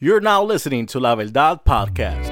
You're now listening to La Verdad Podcast.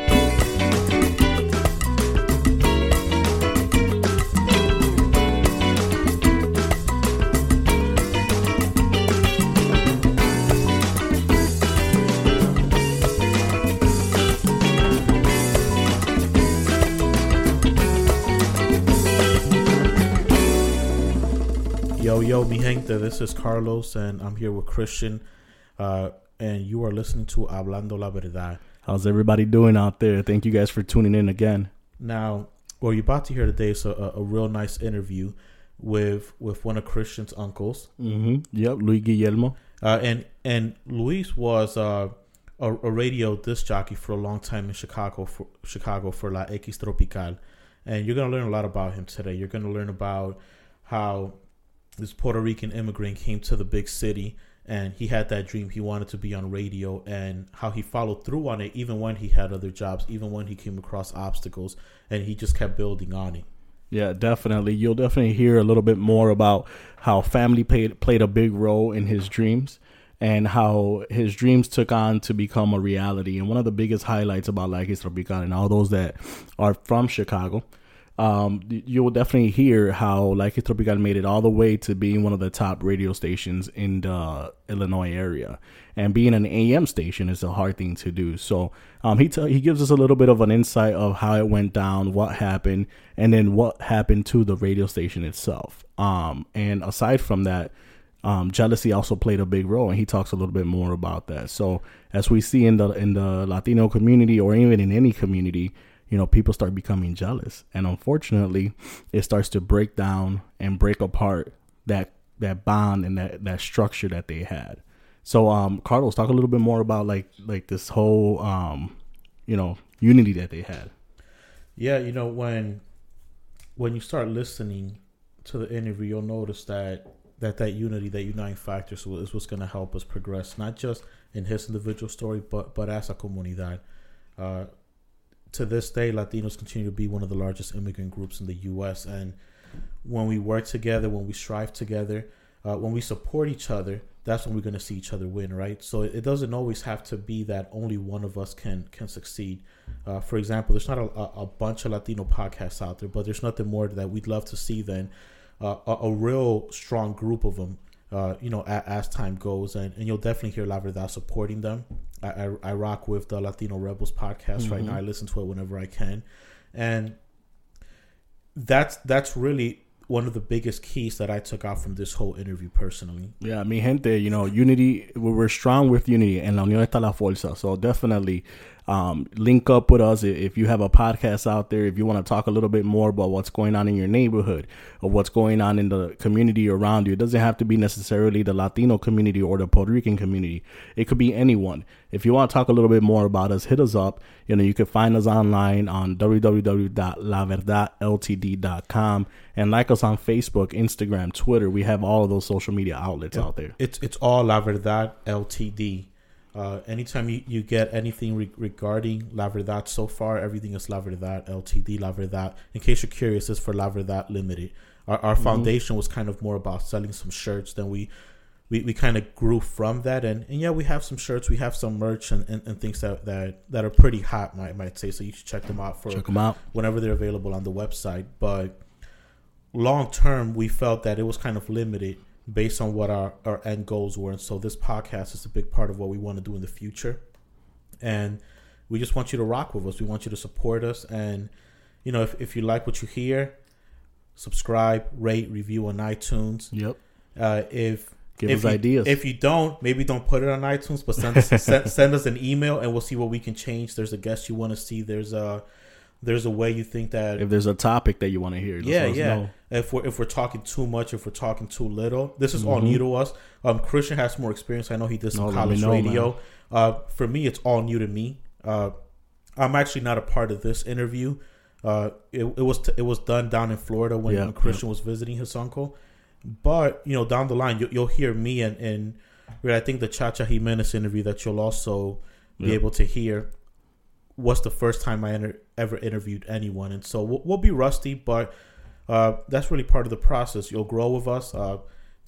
Yo, mi gente, this is Carlos, and I'm here with Christian, and you are listening to Hablando la Verdad. How's everybody doing out there? Thank you guys for tuning in again. Now, what you're about to hear today is a real nice interview with one of Christian's uncles. Mm-hmm. Yep, Luis Guillermo. And Luis was a radio disc jockey for a long time in Chicago for La X Tropical. And you're going to learn a lot about him today. You're going to learn about how this Puerto Rican immigrant came to the big city and he had that dream. He wanted to be on radio, and how he followed through on it even when he had other jobs, even when he came across obstacles, and he just kept building on it. Yeah, definitely. You'll definitely hear a little bit more about how family played a big role in his dreams and how his dreams took on to become a reality. And one of the biggest highlights about La X Tropical and all those that are from Chicago, you will definitely hear how La X Tropical made it all the way to being one of the top radio stations in the Illinois area. And being an AM station is a hard thing to do. So he gives us a little bit of an insight of how it went down, what happened, and then what happened to the radio station itself. And aside from that, jealousy also played a big role, and he talks a little bit more about that. So as we see in the Latino community, or even in any community, you know, people start becoming jealous, and unfortunately, it starts to break down and break apart that bond and that structure that they had. So, Carlos, talk a little bit more about like this whole, unity that they had. Yeah, you know, when you start listening to the interview, you'll notice that unity, that uniting factor, is what's going to help us progress, not just in his individual story, but as a comunidad. To this day, Latinos continue to be one of the largest immigrant groups in the U.S. And when we work together, when we strive together, when we support each other, that's when we're going to see each other win, right? So it doesn't always have to be that only one of us can succeed. For example, there's not a bunch of Latino podcasts out there, but there's nothing more that we'd love to see than a real strong group of them, as time goes. And you'll definitely hear La Verdad supporting them. I rock with the Latino Rebels podcast right now. I listen to it whenever I can. And that's really one of the biggest keys that I took out from this whole interview personally. Yeah, mi gente, unity, we're strong with unity, and la unión está la fuerza. So definitely link up with us if you have a podcast out there, if you want to talk a little bit more about what's going on in your neighborhood or what's going on in the community around you. It doesn't have to be necessarily the Latino community or the Puerto Rican community. It could be anyone. If you want to talk a little bit more about us, hit us up. You can find us online on www.laverdadltd.com and like us on Facebook, Instagram, Twitter. We have all of those social media outlets out there. It's all La Verdad LTD. Anytime you get anything regarding La Verdad so far, everything is La Verdad LTD, La Verdad. In case you're curious, it's for La Verdad Limited. Our foundation was kind of more about selling some shirts. Then we kind of grew from that, and yeah, we have some shirts, we have some merch and things that are pretty hot, might say. So you should check them out whenever they're available on the website. But long term, we felt that it was kind of limited based on what our end goals were. And so this podcast is a big part of what we want to do in the future. And we just want you to rock with us. We want you to support us. And, if you like what you hear, subscribe, rate, review on iTunes. Yep. Give us ideas. If you don't, maybe don't put it on iTunes, but send us an email and we'll see what we can change. There's a guest you want to see. There's a way you think that, if there's a topic that you want to hear, let us know. If we're talking too much, if we're talking too little, this is all new to us. Christian has more experience. I know he did some college radio. For me, it's all new to me. I'm actually not a part of this interview. It was done down in Florida when Christian was visiting his uncle. But down the line, you'll hear me and I think the Chacha Jimenez interview that you'll also be able to hear was the first time I ever interviewed anyone. And so we'll be rusty, but that's really part of the process. You'll grow with us.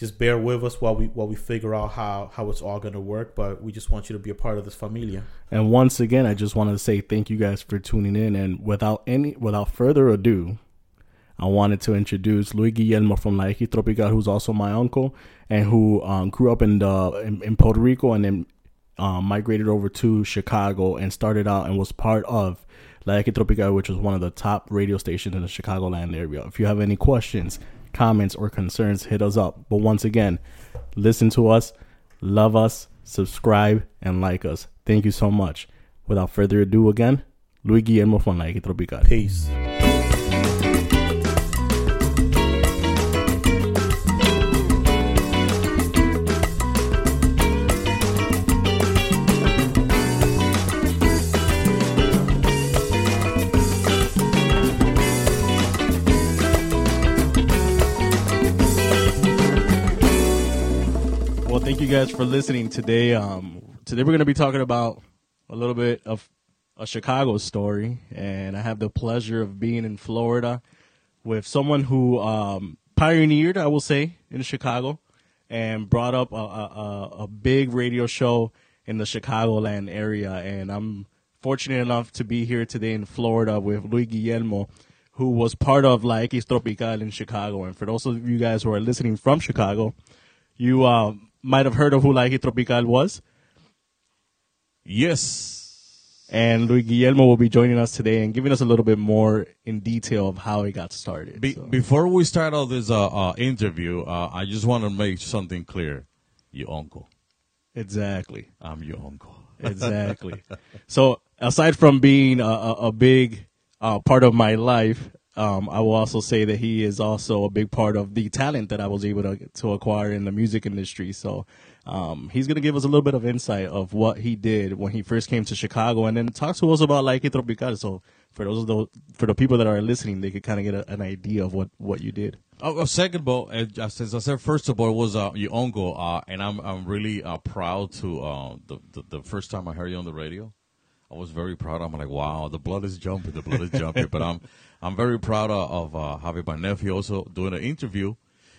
just bear with us while we figure out how it's all going to work. But we just want you to be a part of this familia. And once again, I just wanted to say thank you guys for tuning in. And without further ado, I wanted to introduce Luis Guillermo from La X Tropical, who's also my uncle, and who grew up in Puerto Rico and then migrated over to Chicago and started out and was part of La X Tropical, which was one of the top radio stations in the Chicagoland area. If you have any questions, comments, or concerns, hit us up. But once again, listen to us, love us, subscribe, and like us. Thank you so much. Without further ado, again, Luis Guillermo from La X Tropical. Peace. Thank you guys for listening today. Today we're going to be talking about a little bit of a Chicago story, and I have the pleasure of being in Florida with someone who pioneered, I will say, in Chicago and brought up a big radio show in the Chicagoland area. And I'm fortunate enough to be here today in Florida with Luis Guillermo, who was part of La X Tropical in Chicago. And for those of you guys who are listening from Chicago, you might have heard of who La X Tropical was. Yes. And Luis Guillermo will be joining us today and giving us a little bit more in detail of how it got started. Before we start all this interview, I just want to make something clear. Your uncle. Exactly. I'm your uncle. Exactly. So aside from being a big part of my life, I will also say that he is also a big part of the talent that I was able to acquire in the music industry. So he's going to give us a little bit of insight of what he did when he first came to Chicago, and then talk to us about La X Tropical. So for the people that are listening, they could kind of get an idea of what you did. Second of all, as I said, first of all, it was your uncle, and I'm really proud to the first time I heard you on the radio. I was very proud. I'm like, wow, the blood is jumping. But I'm very proud of having my nephew also doing an interview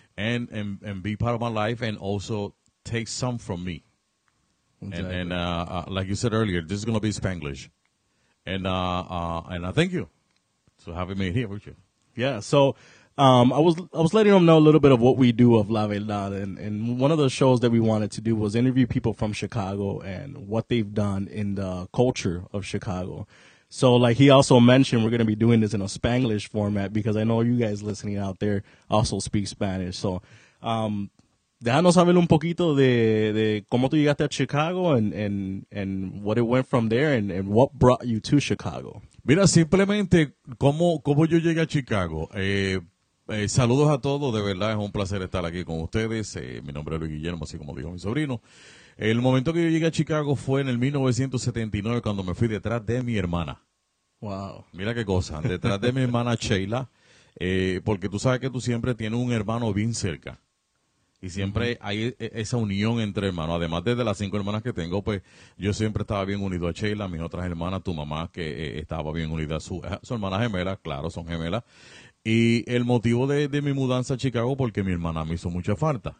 and be part of my life and also take some from me. Exactly. And like you said earlier, this is going to be Spanglish. And I thank you for having me here with you. Yeah, so I was letting them know a little bit of what we do of La Verdad, and one of the shows that we wanted to do was interview people from Chicago and what they've done in the culture of Chicago. So like he also mentioned, we're going to be doing this in a Spanglish format because I know you guys listening out there also speak Spanish. So déjanos saber un poquito de cómo tú llegaste a Chicago and what it went from there and what brought you to Chicago. Mira, simplemente cómo yo llegué a Chicago. Saludos a todos, de verdad es un placer estar aquí con ustedes. Mi nombre es Luis Guillermo, así como dijo mi sobrino. El momento que yo llegué a Chicago fue en el 1979 cuando me fui detrás de mi hermana. Wow. Mira qué cosa, detrás de mi hermana Sheila, porque tú sabes que tú siempre tienes un hermano bien cerca. Y siempre hay esa unión entre hermanos. Además de las 5 hermanas que tengo, pues yo siempre estaba bien unido a Sheila, mis otras hermanas, tu mamá que estaba bien unida a su hermana gemela, claro, son gemelas. Y el motivo de mi mudanza a Chicago porque mi hermana me hizo mucha falta.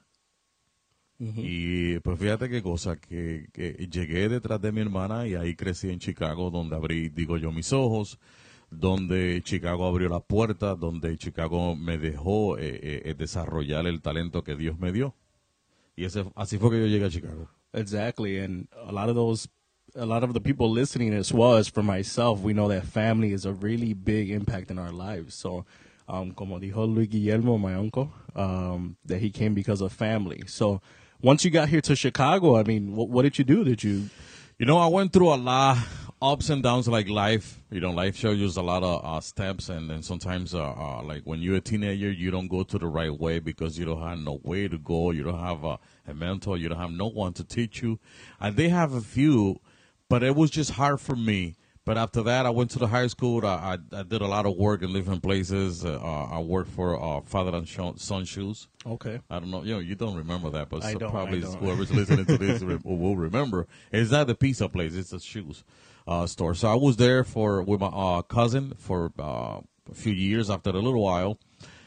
Y pues fíjate qué cosa, que llegué detrás de mi hermana y ahí crecí en Chicago, donde abrí, digo yo, mis ojos, donde Chicago abrió la puerta, donde Chicago me dejó desarrollar el talento que Dios me dio. Y así fue que yo llegué a Chicago. Exactly, and a lot of the people listening as well as for myself, we know that family is a really big impact in our lives. So, como dijo Luis Guillermo, my uncle, that he came because of family. So, once you got here to Chicago, I mean, what did you do? You know, I went through a lot ups and downs like life. You know, life shows you a lot of steps, and then sometimes, like when you're a teenager, you don't go to the right way because you don't have no way to go. You don't have a mentor. You don't have no one to teach you. And they have a few, but it was just hard for me. But after that, I went to the high school. I did a lot of work in different places. I worked for Father and Son Shoes. Okay. I don't know. You don't remember that, but I don't. Whoever's listening to this will remember. It's not the pizza place. It's a shoes store. So I was there with my cousin for a few years. After a little while,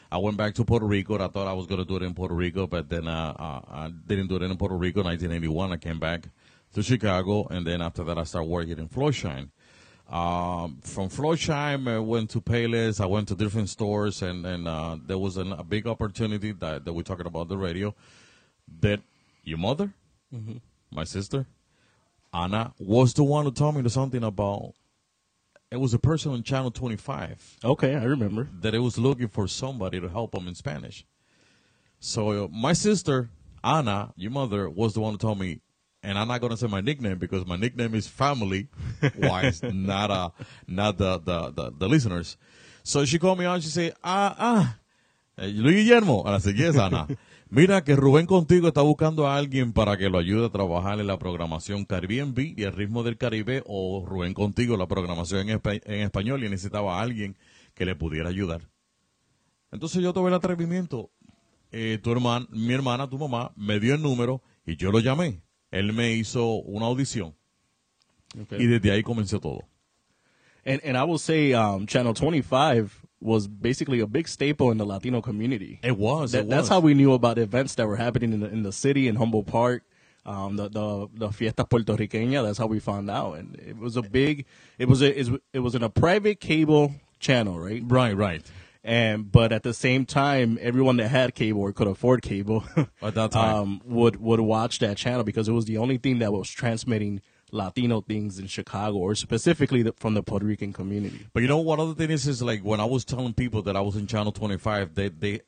I went back to Puerto Rico. I thought I was going to do it in Puerto Rico, but then I didn't do it in Puerto Rico. 1981, I came back to Chicago, and then after that, I started working in Florsheim. From Florsheim, I went to Payless. I went to different stores, and there was a big opportunity that we're talking about the radio, that your mother, my sister, Anna, was the one who told me something about. It was a person on Channel 25. Okay, I remember. That it was looking for somebody to help them in Spanish. So my sister, Anna, your mother, was the one who told me, and I'm not going to say my nickname because my nickname is family-wise, not the listeners. So she called me on, she said, Luis Guillermo. And I said, yes, Anna. Mira que Rubén Contigo está buscando a alguien para que lo ayude a trabajar en la programación Caribbean Beat y el ritmo del Caribe, o Rubén Contigo, la programación en español, y necesitaba a alguien que le pudiera ayudar. Entonces yo tuve el atrevimiento. Mi hermana, tu mamá, me dio el número y yo lo llamé. Él me hizo una audición. Okay. Y desde ahí comenzó todo. And I will say Channel 25 was basically a big staple in the Latino community. It was. That's how we knew about events that were happening in the city, in Humboldt Park, the fiestas puertorriqueñas. That's how we found out, and it was a big. It was in a private cable channel, right? Right. But at the same time, everyone that had cable or could afford cable at that time would watch that channel because it was the only thing that was transmitting Latino things in Chicago, or specifically from the Puerto Rican community. But you know what other thing is like when I was telling people that I was in Channel 25, they the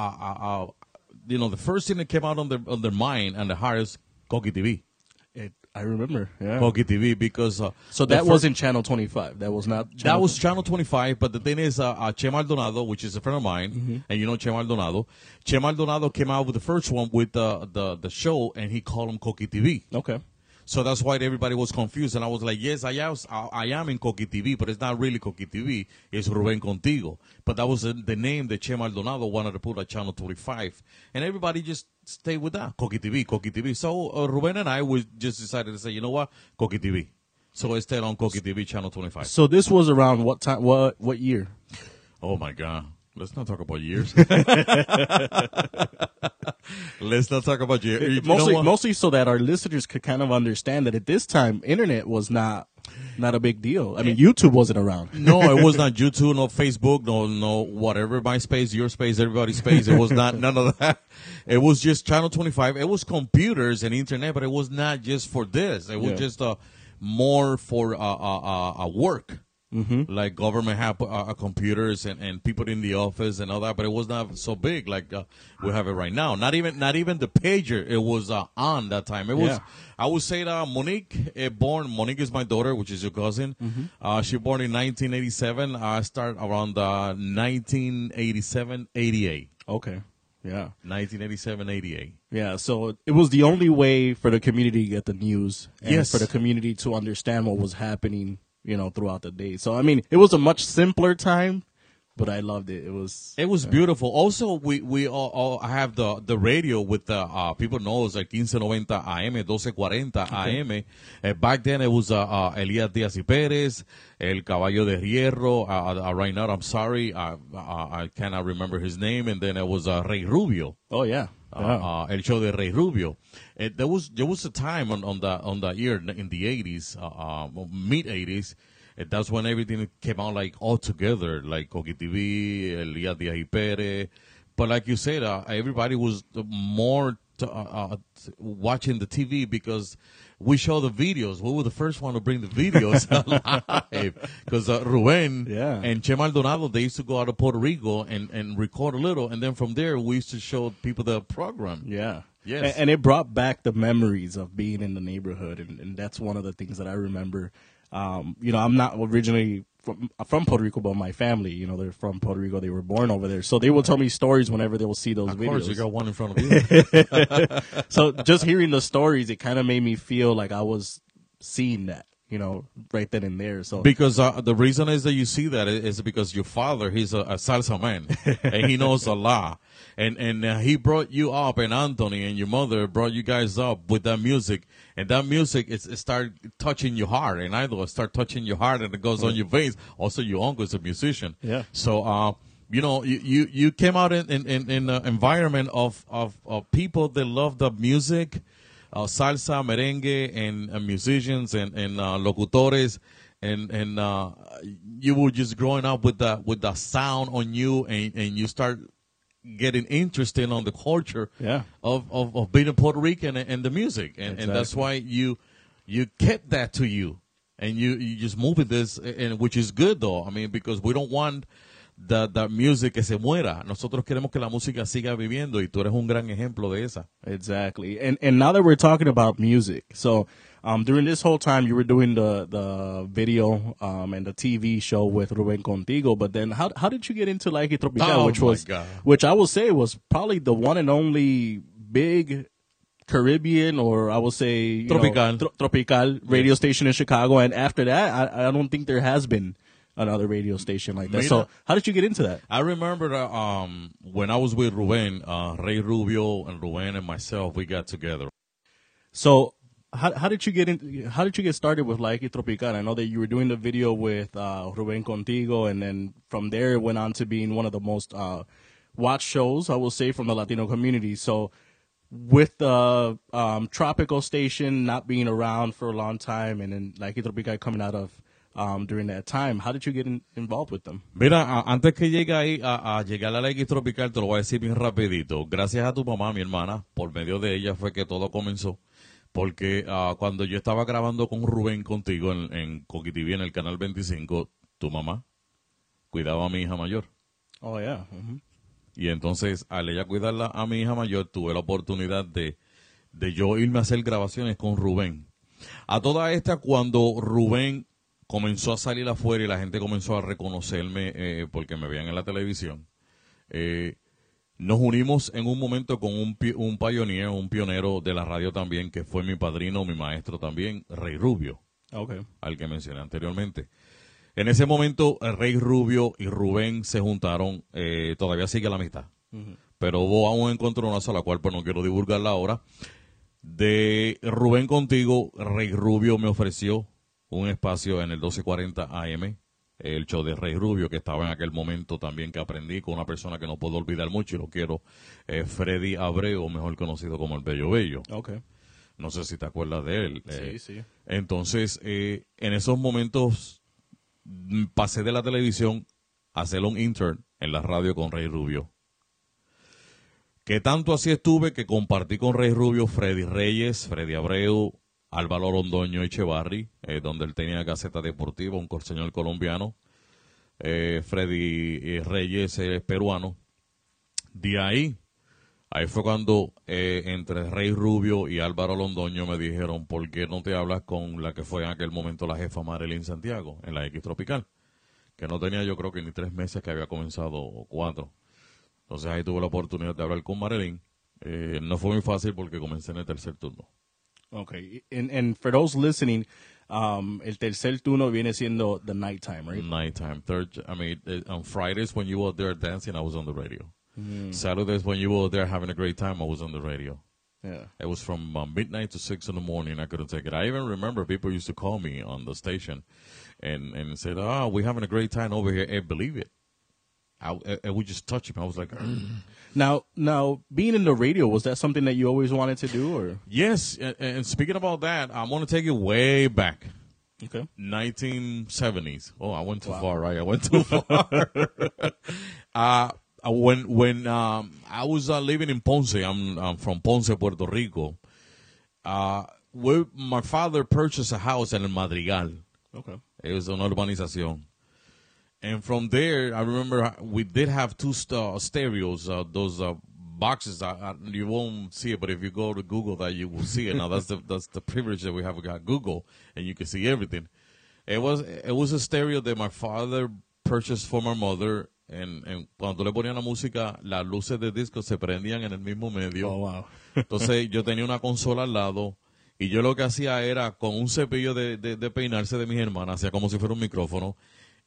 first thing that came out on their mind and their heart is Coqui TV. I remember, yeah. Coqui TV, because so that wasn't Channel 25. That was not. That was Channel 25. But the thing is, Che Maldonado, which is a friend of mine, and you know Che Maldonado. Che Maldonado came out with the first one with the show, and he called him Coqui TV. Okay. So that's why everybody was confused, and I was like, yes, I am in Coqui TV, but it's not really Coqui TV, it's Rubén Contigo. But that was the name that Che Maldonado wanted to put at Channel 25. And everybody just stayed with that, Coqui TV. So Rubén and I just decided to say, you know what, Coqui TV. So I stayed on Coqui TV, Channel 25. So this was around what time, what year? Oh, my God. Let's not talk about years. Let's not talk about years. Mostly so that our listeners could kind of understand that at this time, internet was not a big deal. I mean, YouTube wasn't around. No, it was not YouTube, no Facebook, no whatever, MySpace, your space, everybody's space. It was not none of that. It was just Channel 25. It was computers and internet, but it was not just for this. It was just more for work. Mm-hmm. Like government have computers and people in the office and all that, but it was not so big like we have it right now. Not even the pager. It was on that time. It was. I would say that Monique Monique is my daughter, which is your cousin. Mm-hmm. She born in 1987. I start around 1987, 88. Okay. Yeah. 1987, 88. Yeah, so it was the only way for the community to get the news and for the community to understand what was happening, throughout the day. So, I mean, it was a much simpler time, but I loved it. It was beautiful. Also, we all have the radio with the people knows like 1590 AM, 1240 AM. Back then, it was Elías Díaz y Pérez, El Caballo de Hierro. Right now, I'm sorry, I cannot remember his name. And then it was Rey Rubio. Oh yeah. El show de Rey Rubio. There was a time on that year in the 80s, mid 80s. That's when everything came out like all together, like Coqui TV, Elías Díaz y Pérez. But like you said, everybody was more watching the TV because we show the videos. We were the first one to bring the videos live because Rubén and Che Maldonado, they used to go out of Puerto Rico and record a little, and then from there we used to show people the program. Yeah. Yes. And it brought back the memories of being in the neighborhood, and that's one of the things that I remember. I'm not originally from Puerto Rico, but my family, they're from Puerto Rico. They were born over there. So they will tell me stories whenever they will see those videos. Of course, you got one in front of you. So just hearing the stories, it kind of made me feel like I was seeing that, right then and there. So because the reason is that you see that is because your father, he's a salsa man, and he knows a lot. And he brought you up, and Anthony and your mother brought you guys up with that music. And that music, it started touching your heart. And I know it started touching your heart, and it goes on your veins. Also, your uncle is a musician. Yeah. So you know, you came out in an environment of people that love the music, salsa, merengue, and musicians and locutores, and you were just growing up with the sound on you, and you start getting interested on the culture of being a Puerto Rican and the music, and that's why you kept that to you, and you just move with this, and which is good though. I mean, because we don't want the music que se muera. Nosotros queremos que la música siga viviendo, y tú eres un gran ejemplo de esa. Exactly. And now that we're talking about music, so during this whole time you were doing the video and the TV show with Ruben Contigo, but then how did you get into Like Tropical, which I will say was probably the one and only big Caribbean, or I will say tropical radio station in Chicago, and after that I don't think there has been another radio station like that. So how did you get into that? I remember when I was with Ruben, Rey Rubio and Ruben and myself, we got together. So how did you get started with Like Tropical? I know that you were doing the video with Ruben Contigo, and then from there it went on to being one of the most watched shows, I will say, from the Latino community. So with the tropical station not being around for a long time, and then Like Tropical coming out of during that time, how did you get involved with them? Mira, antes que llegue ahí a llegar a la X Tropical, te lo voy a decir bien rapidito. Gracias a tu mamá, mi hermana, por medio de ella fue que todo comenzó. Porque cuando yo estaba grabando con Rubén Contigo en Coquitibí, en el Canal 25, tu mamá cuidaba a mi hija mayor. Oh, yeah. Mm-hmm. Y entonces, al ella cuidarla a mi hija mayor, tuve la oportunidad de yo irme a hacer grabaciones con Rubén. A toda esta, cuando Rubén comenzó a salir afuera y la gente comenzó a reconocerme porque me veían en la televisión, nos unimos en un momento con un pionero de la radio también, que fue mi padrino, mi maestro también, Rey Rubio, al que mencioné anteriormente. En ese momento, Rey Rubio y Rubén se juntaron, todavía sigue la amistad, pero hubo un encontronazo, a la cual pues no quiero divulgarla ahora. De Rubén Contigo, Rey Rubio me ofreció un espacio en el 1240 AM, el show de Rey Rubio, que estaba en aquel momento también, que aprendí con una persona que no puedo olvidar mucho y lo quiero, Freddy Abreu, mejor conocido como el Bello Bello. Okay. No sé si te acuerdas de él. Sí. Entonces, en esos momentos pasé de la televisión a hacer un intern en la radio con Rey Rubio. Que tanto así estuve que compartí con Rey Rubio Freddy Reyes, Freddy Abreu, Álvaro Londoño Echevarri, donde él tenía Gaceta Deportiva, un señor colombiano. Freddy Reyes es peruano. De ahí fue cuando entre Rey Rubio y Álvaro Londoño me dijeron, ¿por qué no te hablas con la que fue en aquel momento la jefa Marilyn Santiago en la X Tropical? Que no tenía, yo creo que ni 3 meses que había comenzado, o 4. Entonces ahí tuve la oportunidad de hablar con Marilyn. No fue muy fácil porque comencé en el tercer turno. Okay, and for those listening, el tercer turno viene siendo the nighttime, right? Nighttime. On Fridays when you were there dancing, I was on the radio. Saturdays when you were there having a great time, I was on the radio. Yeah. It was from midnight to 6 in the morning. I couldn't take it. I even remember people used to call me on the station and said, we're having a great time over here. I believe it. I would just touch him. I was like, Now, being in the radio, was that something that you always wanted to do, or? Yes, and speaking about that, I'm going to take it way back. Okay. 1970s. Oh, I went too far, right? I went too far. When I was living in Ponce, I'm from Ponce, Puerto Rico. My father purchased a house in El Madrigal. Okay. It was an urbanización. And from there, I remember we did have 2 stereos, those boxes. You won't see it, but if you go to Google that, you will see it. Now, that's the privilege that we have got Google, and you can see everything. It was a stereo that my father purchased for my mother, and cuando le ponían la música, las luces de disco se prendían en el mismo medio. Oh, wow. Entonces, yo tenía una consola al lado, y yo lo que hacía era, con un cepillo de peinarse de mis hermanas, hacía como si fuera un micrófono,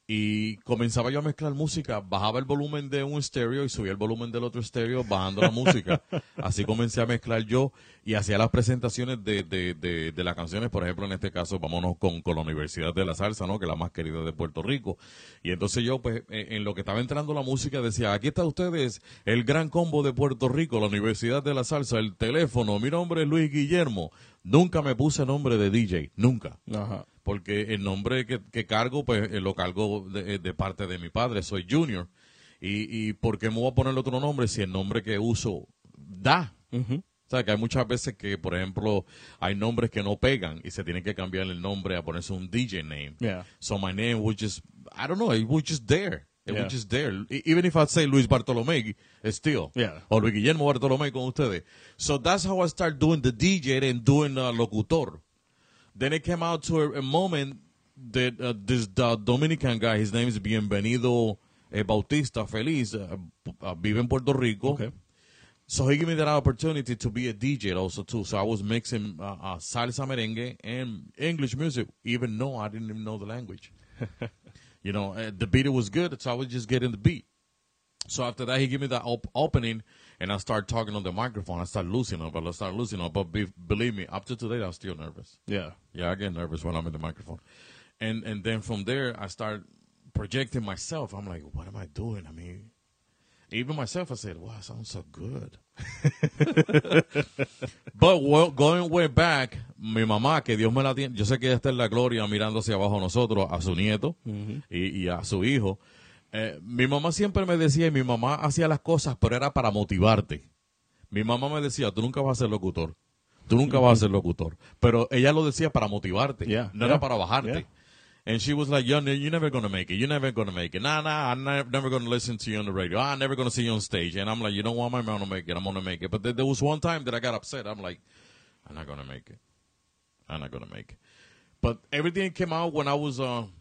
Y comenzaba yo a mezclar música, bajaba el volumen de un estéreo y subía el volumen del otro estéreo bajando la música. Así comencé a mezclar yo y hacía las presentaciones de las canciones, por ejemplo, en este caso, vámonos con la Universidad de la Salsa, ¿no? Que es la más querida de Puerto Rico. Y entonces yo, pues, en lo que estaba entrando la música, decía, aquí está ustedes, el gran combo de Puerto Rico, la Universidad de la Salsa, el teléfono, mi nombre es Luis Guillermo. Nunca me puse nombre de DJ, nunca. Ajá. Porque el nombre que cargo, pues lo cargo de parte de mi padre, soy Junior. Y ¿por qué me voy a poner otro nombre si el nombre que uso da? Ujú. O sea, que hay muchas veces que, por ejemplo, hay nombres que no pegan y se tiene que cambiar el nombre a ponerse un DJ name. Yeah. So my name was just, I don't know, it was just there. It Yeah. was just there. Even if I say Luis Bartolomé, it's still. Yeah. O Luis Guillermo Bartolomé con ustedes. So that's how I started doing the DJ and doing locutor. Then it came out to a moment that this Dominican guy, his name is Bienvenido Bautista Feliz, vive en Puerto Rico. Okay. So he gave me that opportunity to be a DJ also too. So I was mixing salsa merengue and English music, even though I didn't even know the language. You know, the beat was good, so I was just getting the beat. So after that, he gave me that opening, and I started talking on the microphone. I started losing up. But believe me, up to today, I'm still nervous. Yeah. Yeah, I get nervous when I'm in the microphone. And then from there, I started projecting myself. I'm like, what am I doing? I mean, even myself, I said, wow, it sounds so good. But going way back, mi mamá, que Dios me la tiene, yo sé que ella está en la gloria mirando hacia abajo a nosotros, a su nieto y a su hijo. Mi mamá siempre me decía, y mi mamá hacía las cosas, pero era para motivarte. Mi mamá me decía, tú nunca vas a ser locutor. Tú nunca vas a ser locutor. Pero ella lo decía para motivarte. Yeah, no yeah, era para bajarte. yeah. And she was like, you're never going to make it. You're never going to make it. Nah, I'm never going to listen to you on the radio. I'm never going to see you on stage. And I'm like, you don't want my mom to make it. I'm going to make it. But there was one time that I got upset. I'm like, I'm not going to make it. I'm not going to make it. But everything came out when I was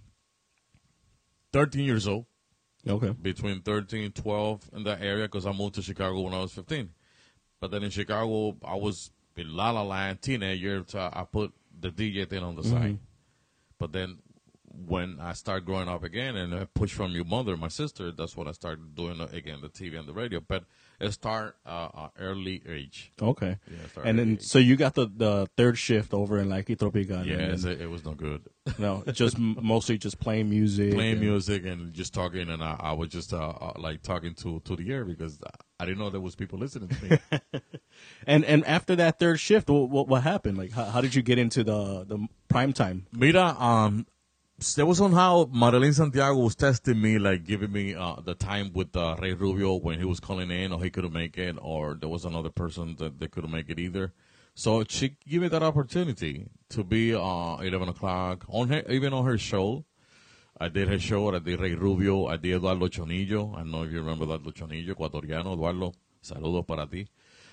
13 years old. Okay. Between 13, 12 in that area, because I moved to Chicago when I was 15. But then in Chicago, I was in La La Land, teenager, so I put the DJ thing on the side. But then when I started growing up again and I pushed from your mother, my sister, that's when I started doing, again, the TV and the radio. But it started early age. Okay. Yeah, it started And then, early age. so you got the third shift over in like Tropical. Yes, it was no good. No, just mostly just playing music. Playing music and just talking, and I was just like talking to the air because I didn't know there was people listening to me. And after that third shift, what happened? Like, how did you get into the prime time? Mira, there was somehow Marilyn Santiago was testing me, like giving me the time with Ray Rubio when he was calling in, or he couldn't make it, or there was another person that they couldn't make it either. So she gave me that opportunity to be 11 o'clock even on her show. I did her show. I did Ray Rubio. I did Eduardo Chonillo. I don't know if you remember Eduardo Chonillo, ecuatoriano. Eduardo, saludos para ti.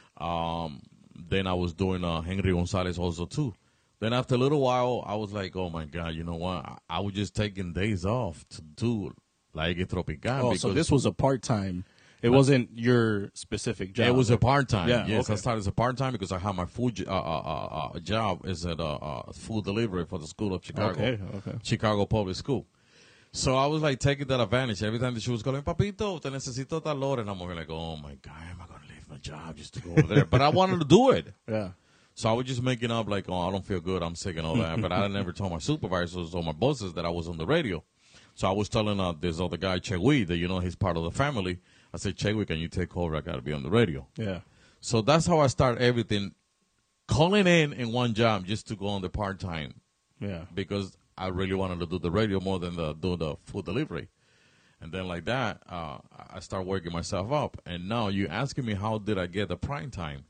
Then I was doing Henry Gonzalez also too. Then after a little while, I was like, oh my God, you know what? I was just taking days off to do like Tropical. Oh, so this was a part-time. It wasn't your specific job. It was a part-time. Yeah, Yes, okay. I started as a part-time because I had my food job is at food delivery for the School of Chicago. Okay. Chicago Public School. So I was like taking that advantage. Every time that she was calling, Papito, te necesito tal hora. And I'm like, oh my God, am I going to leave my job just to go over there? But I wanted to do it. Yeah. So I was just making up like, oh, I don't feel good, I'm sick and all that. But I never told my supervisors or my bosses that I was on the radio. So I was telling this other guy, Chegui, that, you know, he's part of the family. I said, Chegui, can you take over? I got to be on the radio. Yeah. So that's how I started everything, calling in one job just to go on the part-time Yeah. because I really wanted to do the radio more than do the food delivery. And then like that, I started working myself up. And now you're asking me how did I get the prime time?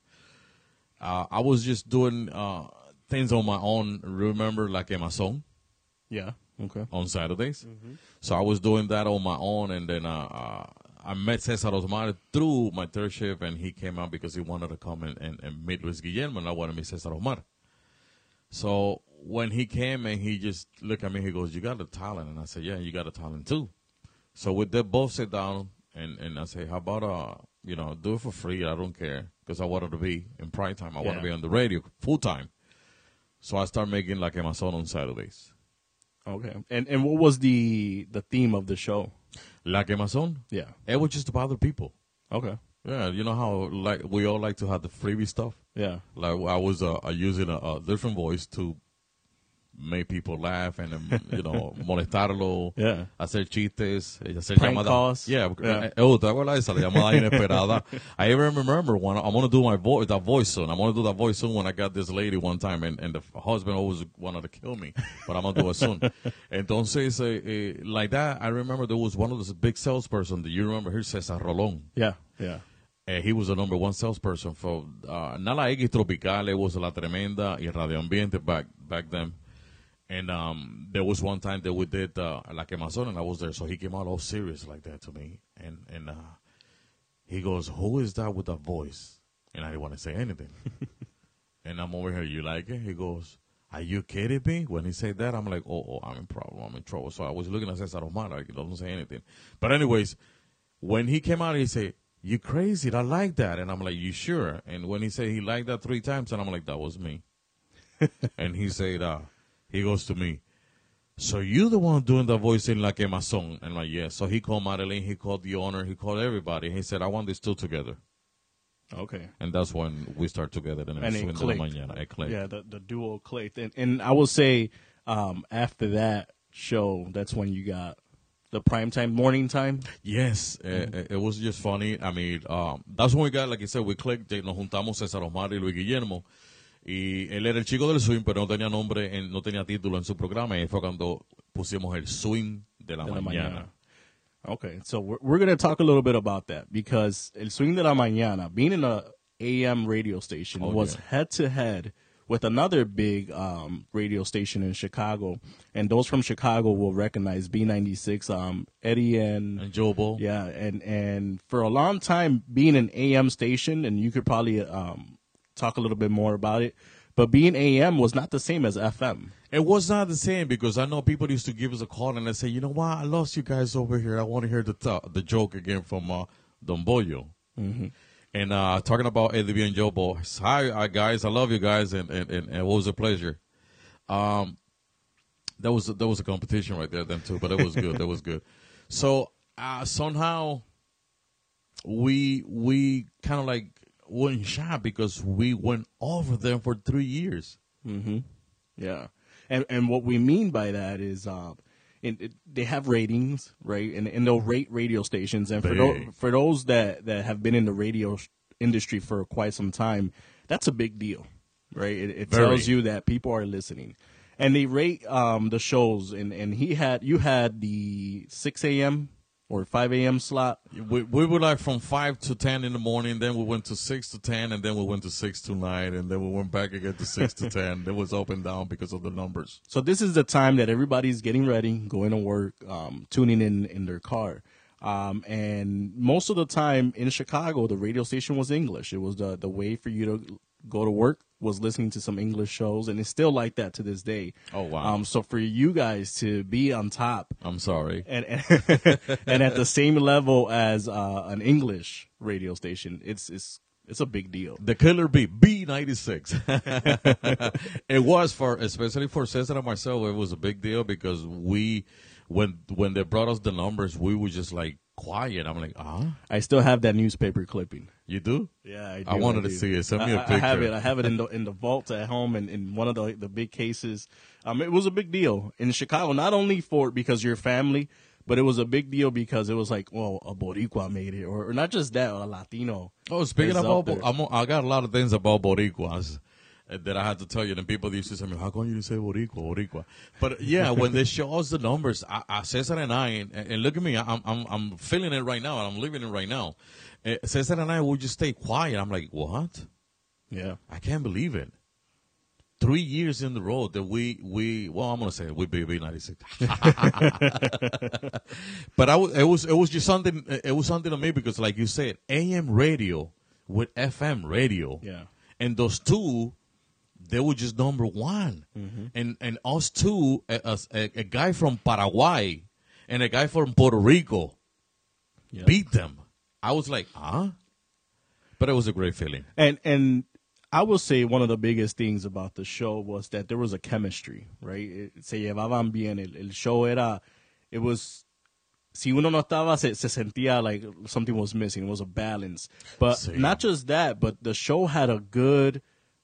I was just doing things on my own, remember, like Amazon Yeah. Okay. on Saturdays. So I was doing that on my own, and then I met Cesar Osmar through my third shift, and he came out because he wanted to come and meet Luis Guillermo, and I wanted to meet Cesar Osmar. So when he came and he just looked at me, he goes, you got a talent. And I said, yeah, you got a talent too. So we did both sit down, and I say, how about, do it for free. I don't care because I wanted to be in prime time. I want to Yeah. be on the radio full time. So I started making like Amazon on Saturdays. Okay. And what was the theme of the show? La Quemazón. Yeah. It was just about the people. Okay. Yeah, you know how like we all like to have the freebie stuff. Yeah. Like I was using a different voice to make people laugh and molestarlo, Yeah. hacer chistes, hacer Prank llamadas. calls. Yeah. Yeah. ¿Te acuerdas esa? La llamada inesperada. I even remember when I'm gonna do that voice soon. I'm gonna do that voice soon when I got this lady one time and the husband always wanted to kill me, but I'm gonna do it soon. Entonces, like that, I remember there was one of those big salesperson. Do you remember? Here's Cesar Rolón. Yeah. Yeah. He was the number one salesperson for not la X Tropical, it was La Tremenda y Radio Ambiente back then. And there was one time that we did La Quemazón, and I was there, so he came out all serious like that to me. And he goes, "Who is that with that voice?" And I didn't want to say anything. And I'm over here, "You like it?" He goes, "Are you kidding me?" When he said that, I'm like, oh, I'm in trouble. So I was looking at Cesar Omar, like, he doesn't say anything. But anyways, when he came out, he said, "You crazy, I like that." And I'm like, "You sure?" And when he said he liked that 3 times, and I'm like, that was me. And he said, he goes to me, "So you the one doing the voice in La Quemazón?" And I'm like, "Yes." So he called Madeline, he called the owner, he called everybody. He said, "I want these two together." Okay. And that's when we start together. And And it Swing de la Mañana. It clicked. Yeah, the duo clicked. And I will say, after that show, that's when you got the primetime morning time. Yes, it was just funny. I mean, that's when we got, like I said, we clicked. Nos juntamos César Omar y Luis Guillermo. Y él era el chico del swing, pero no tenía nombre, no tenía título en su programa. Y fue cuando pusimos el swing de la mañana. Okay, so we're going to talk a little bit about that because El Swing de la Mañana, being in a AM radio station, was head-to-head with another big radio station in Chicago. And those from Chicago will recognize B96, Eddie and Jobo. Yeah, and for a long time, being an AM station, and you could probably talk a little bit more about it, but being AM was not the same as FM. It was not the same because I know people used to give us a call and they say, "You know what? I lost you guys over here. I want to hear the joke again from Don Boyo." Mm-hmm. And talking about Eddie B and Jobo, hi guys, I love you guys, and it was a pleasure. There was a competition right there then too, but it was good. That was good. So somehow we kind of like went shy because we went over them for 3 years. Mm-hmm. Yeah. And what we mean by that is they have ratings, right? And they'll rate radio stations. And for those that have been in the radio industry for quite some time, that's a big deal, right? It tells you that people are listening. And they rate the shows. And you had the 6 a.m. or 5 a.m. slot. We were like from 5 to 10 in the morning, then we went to 6 to 10, and then we went to 6 to 9, and then we went back again to 6 to 10. It was up and down because of the numbers. So this is the time that everybody's getting ready, going to work, tuning in their car. And most of the time in Chicago, the radio station was English. It was the way for you to go to work was listening to some English shows, and it's still like that to this day. Oh, wow. So for you guys to be on top. I'm sorry. And and at the same level as an English radio station, it's a big deal. The killer B96. It was especially for Cesar and myself, it was a big deal because when they brought us the numbers, we were just like quiet. I'm like, I still have that newspaper clipping. You do? Yeah, I do. I wanted to see it. Send me a picture. I have it in the vault at home and in one of the big cases. It was a big deal in Chicago, not only because you're family, but it was a big deal because it was like, well, a Boricua made it, or not just that, a Latino. Oh, speaking about, I got a lot of things about Boricuas that I had to tell you. And people used to say, "How come you didn't say Boricua?" But yeah, when they show us the numbers, Cesar and I, and look at me, I'm feeling it right now, and I'm living it right now. Cesar and I would just stay quiet. I'm like, what? Yeah, I can't believe it. 3 years in the road that we I'm gonna say it, we B96. But it was just something. It was something to me because, like you said, AM radio with FM radio. Yeah, and those two, they were just number one. Mm-hmm. And us two, a guy from Paraguay and a guy from Puerto Rico, beat them. I was like, But it was a great feeling. And I will say one of the biggest things about the show was that there was a chemistry, right? Se llevaban bien. El show era, it was, si uno no estaba, se sentía like something was missing. It was a balance. But Sí. not just that, but the show had a good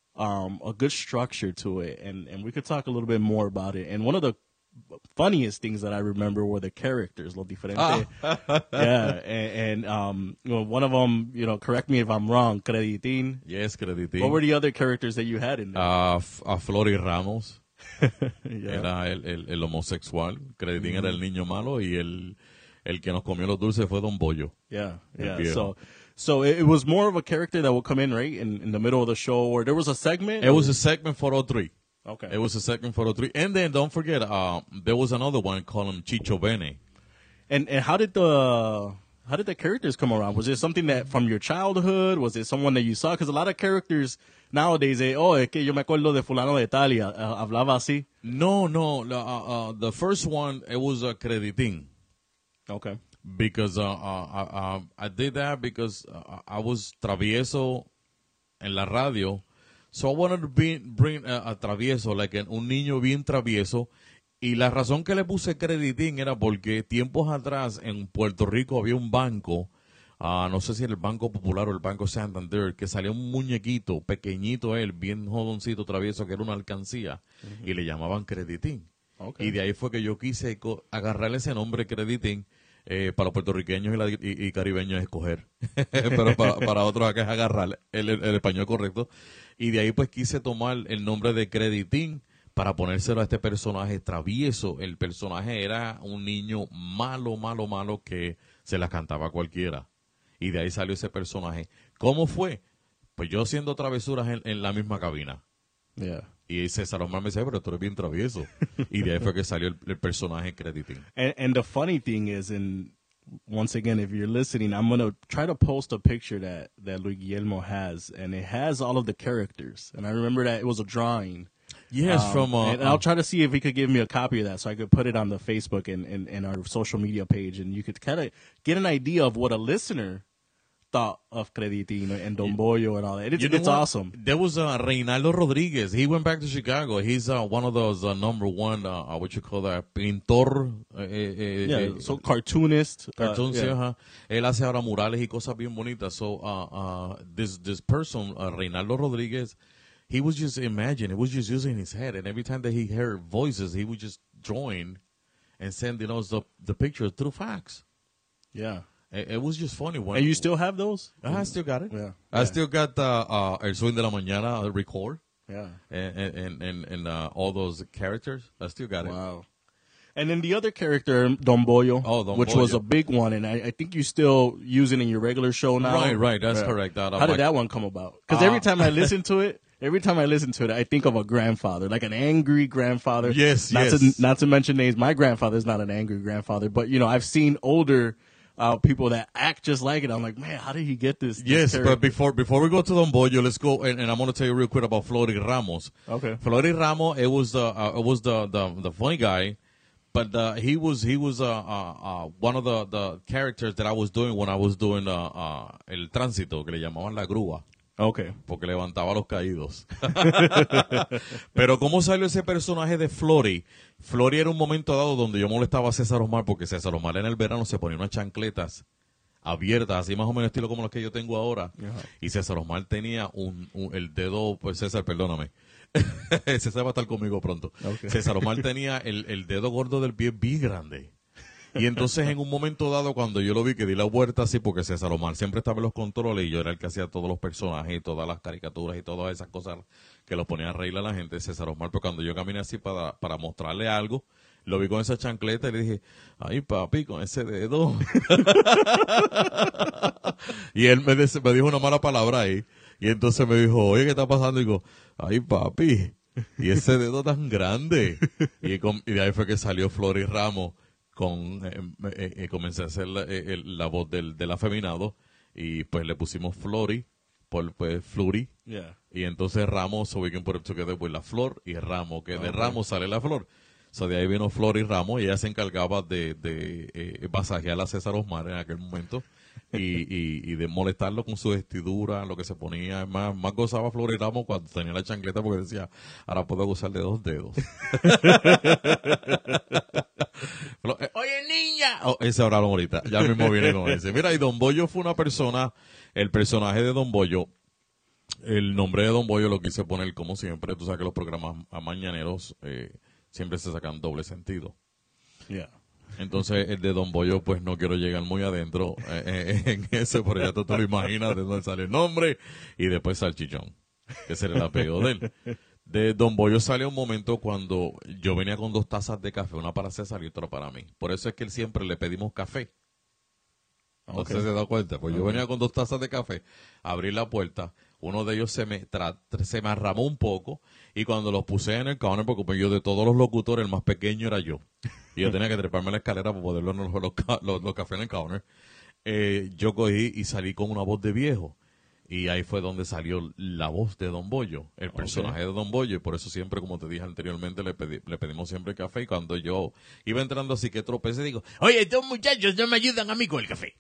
structure to it. And we could talk a little bit more about it. And one of the funniest things that I remember were the characters, los diferentes. Yeah, and you know, one of them, you know, correct me if I'm wrong, Creditín. Yes, Creditín. What were the other characters that you had in there? A Flory Ramos Yeah. era el homosexual. Creditín era el niño malo y el que nos comió los dulces fue Don Bollo. Yeah, El yeah. viejo. So it was more of a character that would come in, right, in the middle of the show, or there was a segment? It was a segment for 03. Okay. It was a segment for 03. And then don't forget, there was another one called Chicho Bene. And how did the characters come around? Was it something that from your childhood? Was it someone that you saw? Because a lot of characters nowadays say, oh, es que yo me acuerdo de fulano de Italia, hablaba así. No, the first one, it was Creditín. Okay. Because I did that because I was travieso en la radio. So I wanted to bring a travieso, like un niño bien travieso. Y la razón que le puse Creditín era porque tiempos atrás en Puerto Rico había un banco, no sé si era el Banco Popular o el Banco Santander, que salía un muñequito, pequeñito él, bien jodoncito, travieso, que era una alcancía, y le llamaban Creditín. Okay. Y de ahí fue que yo quise agarrarle ese nombre Creditín, para los puertorriqueños y caribeños escoger, pero para otros acá es agarrar el español correcto. Y de ahí pues quise tomar el nombre de Creditín para ponérselo a este personaje travieso. El personaje era un niño malo que se las cantaba a cualquiera. Y de ahí salió ese personaje. ¿Cómo fue? Pues yo haciendo travesuras en la misma cabina. Yeah. Y César Omar me decía, pero tú eres bien travieso. Y de ahí fue que salió el personaje Creditín. And the funny thing is, and once again, if you're listening, I'm going to try to post a picture that Luis Guillermo has, and it has all of the characters. And I remember that it was a drawing. Yes, and I'll try to see if he could give me a copy of that so I could put it on the Facebook and our social media page, and you could kind of get an idea of what a listener thought of Creditín and Don Bollo and all that. It's awesome. There was Reinaldo Rodriguez. He went back to Chicago. He's one of those number one, what you call that, pintor. So cartoonist. Cartoons, yeah. ajá. Él hace ahora murales y cosas bien bonitas. So this person, Reinaldo Rodriguez, he was just he was just using his head. And every time that he heard voices, he would just join and send, the pictures through fax. Yeah. It was just funny. And you still have those? I still got it. Yeah. I still got El Swing de la Mañana record. Yeah. And all those characters. I still got it. Wow. And then the other character, Don Bollo, which was a big one, and I think you still use it in your regular show now. Right. That's correct. How did that one come about? Because every time I listen to it, I think of a grandfather, like an angry grandfather. Yes. Not to mention names. My grandfather's not an angry grandfather, but I've seen older people that act just like it. I'm like, man, how did he get this? Yes, character? but before we go to Don Bollo, let's go and I'm going to tell you real quick about Flory Ramos. Okay. Flory Ramos, it was the funny guy, but he was one of the characters that I was doing when I was doing el tránsito, que le llamaban la grúa. Okay. Porque levantaba los caídos. Pero ¿cómo salió ese personaje de Flory? Flory era un momento dado donde yo molestaba a César Omar porque César Omar en el verano se ponía unas chancletas abiertas, así más o menos estilo como las que yo tengo ahora. Uh-huh. Y César Omar tenía el dedo, pues César, perdóname. César va a estar conmigo pronto. Okay. César Omar tenía el dedo gordo del pie bien grande. Y entonces en un momento dado cuando yo lo vi que di la vuelta así porque César Omar siempre estaba en los controles y yo era el que hacía todos los personajes y todas las caricaturas y todas esas cosas que lo ponía a reír a la gente, César Omar, pero cuando yo caminé así para mostrarle algo, lo vi con esa chancleta y le dije, ay papi, con ese dedo. Y él me dijo una mala palabra ahí y entonces me dijo, oye, ¿qué está pasando? Y digo, ay papi, y ese dedo tan grande. Y de ahí fue que salió Flory Ramos. Comencé a hacer la voz del afeminado y pues le pusimos Flory por pues Flurry. Yeah. Y entonces Ramos, so we can put it together with la flor y Ramos, que de Ramos sale la flor. So de ahí vino Flor y Ramos y ella se encargaba de pasajear a César Osmar en aquel momento y de molestarlo con su vestidura, lo que se ponía. Más gozaba Flor y Ramos cuando tenía la chancleta porque decía, ahora puedo gozar de 2 dedos. Oye, niña. Oh, ese hablaron ahorita. Ya mismo viene con ese. Mira, y Don Bollo fue una persona, el personaje de Don Bollo, el nombre de Don Bollo lo quise poner como siempre. Tú sabes que los programas mañaneros siempre se sacan doble sentido. Yeah. Entonces, el de Don Bollo, pues no quiero llegar muy adentro en ese, pero ya tú te lo imaginas de dónde sale el nombre y después Salchichón, que será el apellido de él. De Don Bollo sale un momento cuando yo venía con 2 tazas de café, una para César y otra para mí. Por eso es que él siempre le pedimos café. No sé si se da cuenta. Pues yo venía con 2 tazas de café, abrí la puerta, uno de ellos se me arramó un poco y cuando los puse en el counter, porque pues yo de todos los locutores, el más pequeño era yo. Y yo tenía que treparme la escalera para poder ver los cafés en el counter. Yo cogí y salí con una voz de viejo. Y ahí fue donde salió la voz de Don Bollo, el personaje de Don Bollo. Y por eso siempre, como te dije anteriormente, le pedimos siempre café. Y cuando yo iba entrando así que tropecé, digo, oye, estos muchachos no me ayudan a mí con el café.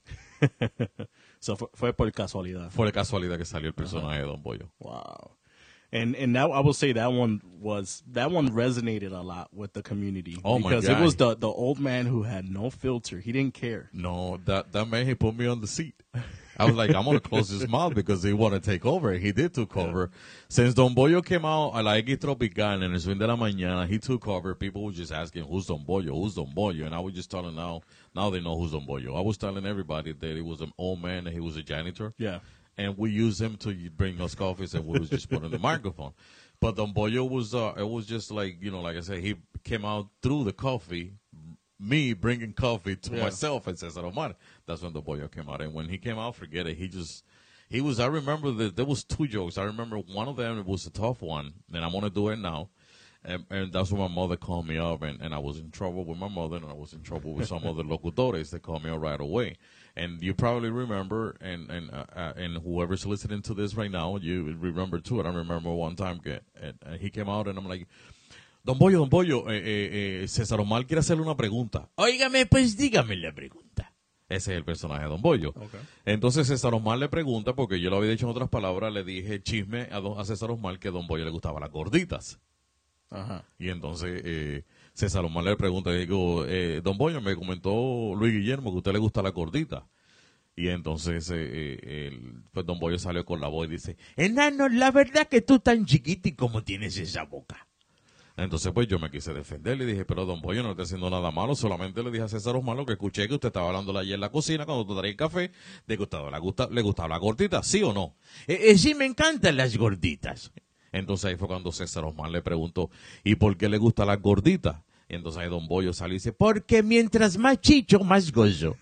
So fue por casualidad. Fue de casualidad que salió el personaje de Don Bollo. Wow. And that I will say that one resonated a lot with the community. Oh, my because God. it was the old man who had no filter. He didn't care. No, that man, he put me on the seat. I was like, I'm going to close his mouth because he want to take over. He did took over. Since Don Bollo came out a la X Tropical en el swing de la mañana, he took over. People were just asking, who's Don Bollo? Who's Don Bollo? And I was just telling now they know who's Don Bollo. I was telling everybody that he was an old man and he was a janitor. Yeah. And we used him to bring us coffees and we was just putting the microphone. But Don Bollo was, it was just like, like I said, he came out through the coffee, me bringing coffee to myself and Cesar Omar. That's when Don Bollo came out. And when he came out, forget it. I remember that there was 2 jokes. I remember one of them, it was a tough one, and I'm going to do it now. And that's when my mother called me up, and I was in trouble with my mother, and I was in trouble with some other locutores that called me up right away. And you probably remember, and whoever's listening to this right now, you remember too. And I remember one time he came out, and I'm like, Don Bollo, César Omar quiere hacerle una pregunta. Óigame, pues dígame la pregunta. Ese es el personaje de Don Bollo. Okay. Entonces César Omar le pregunta, porque yo lo había dicho en otras palabras, le dije chisme a César Omar que a Don Bollo le gustaban las gorditas. Ajá. Y entonces César Omar le pregunta, digo, Don Bollo, me comentó Luis Guillermo que a usted le gusta la gordita. Y entonces pues Don Bollo salió con la voz y dice, enano, la verdad que tú tan chiquito y como tienes esa boca. Entonces pues yo me quise defender, le dije, pero Don Bollo no está haciendo nada malo, solamente le dije a César Osmar lo que escuché que usted estaba hablando ayer en la cocina cuando tú traía el café, de que a usted le gustaba la gordita, ¿sí o no? Sí, me encantan las gorditas. Entonces ahí fue cuando César Osmar le preguntó, ¿y por qué le gusta la gordita? Y entonces ahí Don Bollo salió y dice, porque mientras más chicho, más gozo.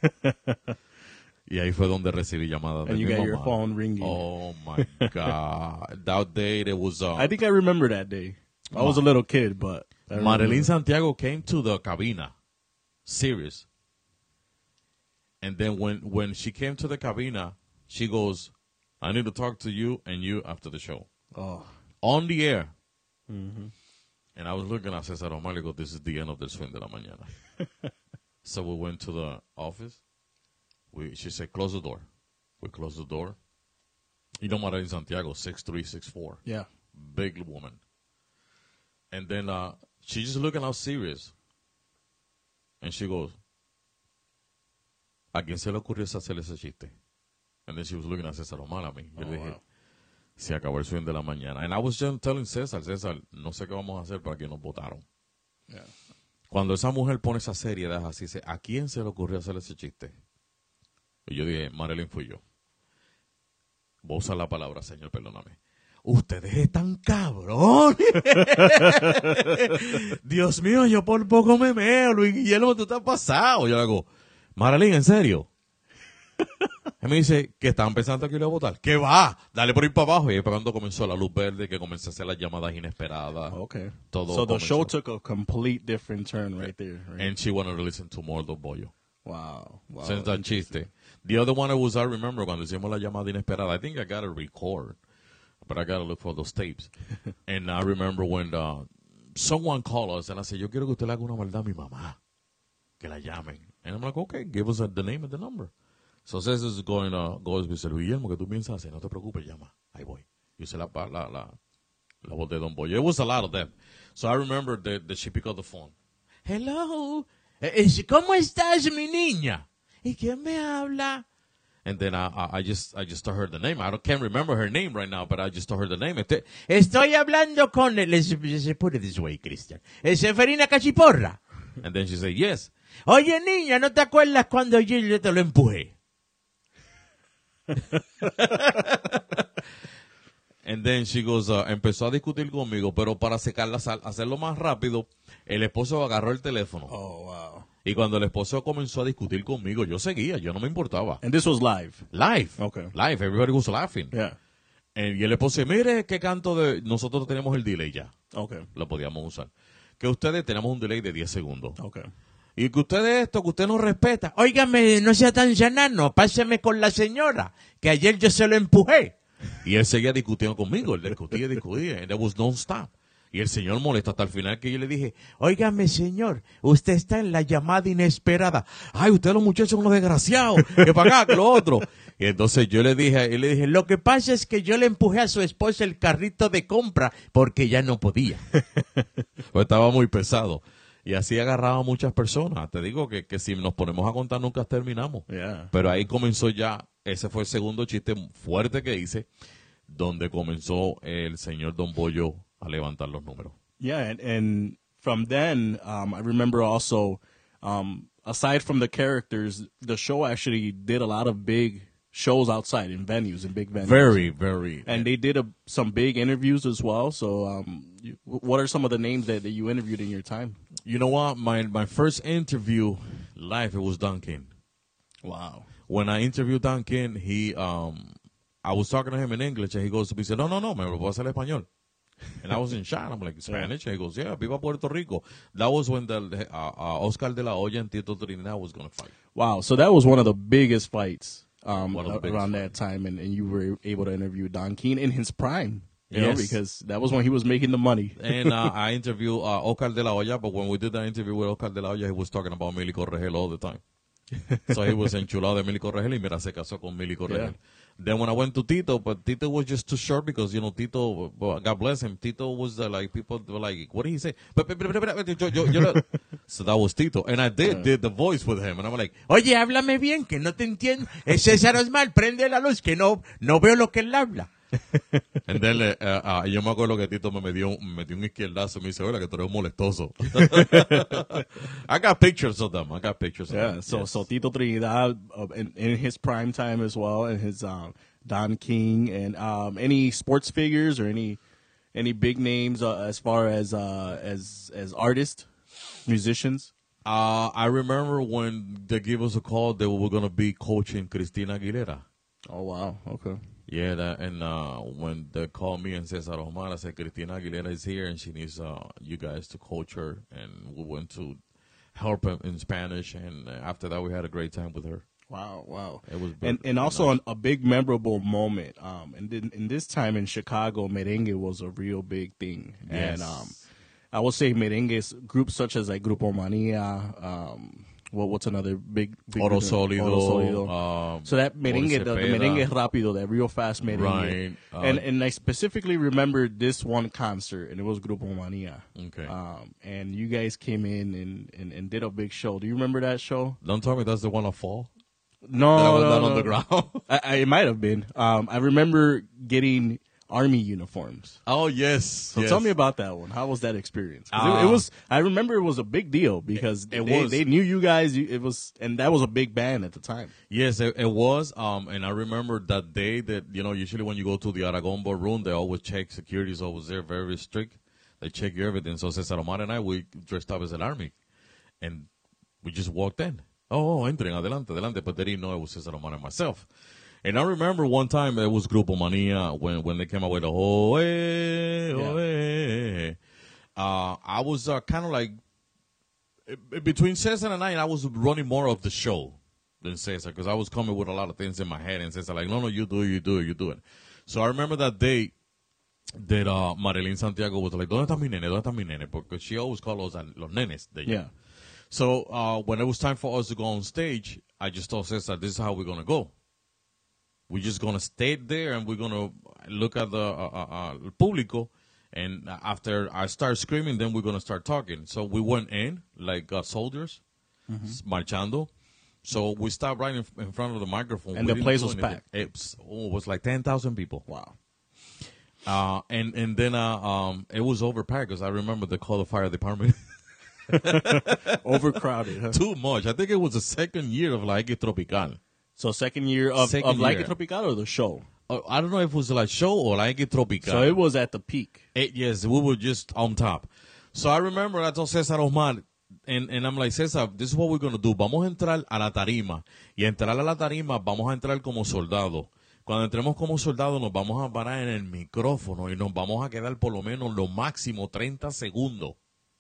Y ahí fue donde recibí llamadas de And you mi got mamá. your phone ringing. Oh my God. That day it was... I think I remember that day. I was a little kid, but... Marilyn Santiago came to the cabina. Serious. And then when she came to the cabina, she goes, I need to talk to you and you after the show. Oh. On the air. Mm-hmm. And I was looking at Cesar Omar, I go, this is the end of the swing de la mañana. So we went to the office. She said, close the door. We closed the door. You know Marilyn Santiago, 6'3", 6'4". Yeah. Big woman. And then she's just looking out serious. And she goes, ¿a quién se le ocurrió hacer ese chiste? And then she was looking at César Omar a mí. Yo le dije, wow. Se acabó el swing de la mañana. And I was just telling César, no sé qué vamos a hacer para que nos votaron. Yeah. Cuando esa mujer pone esa serie, deja así, dice, ¿a quién se le ocurrió hacer ese chiste? Y yo dije, Marilyn, fui yo. Voy a usar la palabra, señor, perdóname. Ustedes están cabrones. Dios mío, yo por poco me meo. Luis Guillermo, tú estás pasado. Yo le digo, Marilyn, ¿en serio? Él me dice, que estaban pensando que iba a votar. ¿Qué va? Dale por ir para abajo. Y ahí fue cuando comenzó la luz verde, que comencé a hacer las llamadas inesperadas. Okay. Todo so comenzó. The show took a complete different turn right there. Right? And she wanted to listen to more Don Bollo. Wow. Since that chiste. The other one was, I remember, cuando hicimos la llamada inesperada. I think I got to record. But I got to look for those tapes. And I remember when someone called us, and I said, yo quiero que usted le haga una maldad a mi mamá. Que la llamen. And I'm like, okay, give us the name and the number. So César is goes, dice, Guillermo, ¿qué tú piensas hacer? No te preocupes, llama. Ahí voy. Yo hice la voz de Don Boyo. It was a lot of them. So I remember that she picked up the phone. Hello. ¿Cómo estás, mi niña? ¿Y quién me habla? And then I just heard the name. Can't remember her name right now, but I just heard the name. Estoy hablando con... Let's put it this way, Christian. ¿Seferina Cachiporra? And then she said, yes. Oye, niña, ¿no te acuerdas cuando yo te lo empujé? And then she goes, empezó a discutir conmigo, pero para hacerlo más rápido, el esposo agarró el teléfono. Oh, wow. Y cuando el esposo comenzó a discutir conmigo, yo seguía, yo no me importaba. And this was live? Live. Okay. Live, everybody was laughing. Yeah. Y el esposo, mire qué canto nosotros tenemos el delay ya. Okay. Lo podíamos usar. Que ustedes tenemos un delay de 10 segundos. Okay. Y que ustedes que usted no respeta. Óigame, no sea tan llanano, páseme con la señora, que ayer yo se lo empujé. Y él seguía discutiendo conmigo, él discutía, and there was no stop. Y el señor molesta hasta el final que yo le dije, óigame señor, usted está en la llamada inesperada. Ay, ustedes los muchachos son unos desgraciados, que para acá, que lo otro. Y entonces yo le dije, lo que pasa es que yo le empujé a su esposa el carrito de compra porque ya no podía. Pues estaba muy pesado. Y así agarraba a muchas personas. Te digo que si nos ponemos a contar nunca terminamos. Yeah. Pero ahí comenzó ya, ese fue el segundo chiste fuerte que hice, donde comenzó el señor Don Boyo a levantar los números. Yeah, and from then, I remember also, aside from the characters, the show actually did a lot of big shows outside in venues, in big venues. Very, very. And they did some big interviews as well. So what are some of the names that you interviewed in your time? You know what? My first interview live, it was Don King. Wow. When I interviewed Don King, I was talking to him in English, and he said, no, me lo puedo hacer en español. And I was in shock. I'm like, Spanish? And he goes, yeah, viva Puerto Rico. That was when the Oscar de la Hoya and Tito Trinidad was going to fight. Wow. So that was one of the biggest fights around that time, and you were able to interview Don King in his prime. You know, because that was when he was making the money. And I interviewed Oscar de la Hoya, but when we did that interview with Oscar de la Hoya, he was talking about Milly Corregel all the time. So he was enchulado de Milly Corregel, y mira, se casó con Milly Corregel. Yeah. Then when I went to Tito, but Tito was just too short because, you know, Tito, God bless him, Tito was like, people were like, what did he say? So that was Tito. And I did the voice with him. And I'm like, oye, háblame bien, que no te entiendo. César Osmar, prende la luz, que no veo lo que él habla. And then, yo me acuerdo que Tito me dio un izquierdazo y me dice, oye, que tú eres molestoso. I got pictures of them. Yeah, so Tito Trinidad in his prime time as well, and his Don King, and any sports figures or any big names as far as artists, musicians. I remember when they gave us a call that we were going to be coaching Cristina Aguilera. Oh, wow. Okay. Yeah, when they called me and Cesar Omar, I said, Cristina Aguilera is here and she needs you guys to coach her. And we went to help her in Spanish. And after that, we had a great time with her. Wow. It was and also a big memorable moment. And in this time in Chicago, merengue was a real big thing. Yes. And I would say merengues, groups such as like Grupo Mania, what's another big Oro Sólido. So that merengue, the merengue rápido, that real fast merengue. Right. And I specifically remember this one concert, and it was Grupo Mania. Okay. And you guys came in and did a big show. Do you remember that show? Don't tell me that's the one that fall. No, that was no, on the ground. It might have been. I remember getting Army uniforms. Oh, yes. So tell me about that one. How was that experience? It was. I remember it was a big deal because they knew you guys. And that was a big band at the time. Yes, it was. And I remember that day that, you know, usually when you go to the Aragon ballroom, they always check security. So I was there very strict. They check you everything. So Cesar Omar and I, we dressed up as an army, and we just walked in. Oh, entren, adelante. But they didn't know it was Cesar Omar and myself. And I remember one time it was Grupo Mania when they came out with the I was kind of like between Cesar and I was running more of the show than Cesar because I was coming with a lot of things in my head, and Cesar like, no, you do it. So I remember that day that Marilyn Santiago was like, ¿dónde está mi nene? ¿Dónde está mi nene? Porque she always called us los nenes de ella. Yeah. So when it was time for us to go on stage, I just told Cesar, this is how we're going to go. We're just going to stay there and we're going to look at the público. And after I start screaming, then we're going to start talking. So we went in like soldiers, marchando. So we stopped right in front of the microphone. And We the didn't place do was anything. packed. It was like 10,000 people. Wow. And then it was overpacked because I remember they called the fire department. Overcrowded. Huh? Too much. I think it was the second year of La X Tropical. So second year of La X Tropical or the show? I don't know if it was like show or La X Tropical. So it was at the peak. Yes, we were just on top. So I remember I told Cesar Osmar, and I'm like, Cesar, this is what we're going to do. Vamos a entrar a la tarima. Y a entrar a la tarima vamos a entrar como soldados. Cuando entremos como soldados nos vamos a parar en el micrófono y nos vamos a quedar por lo menos lo máximo 30 segundos.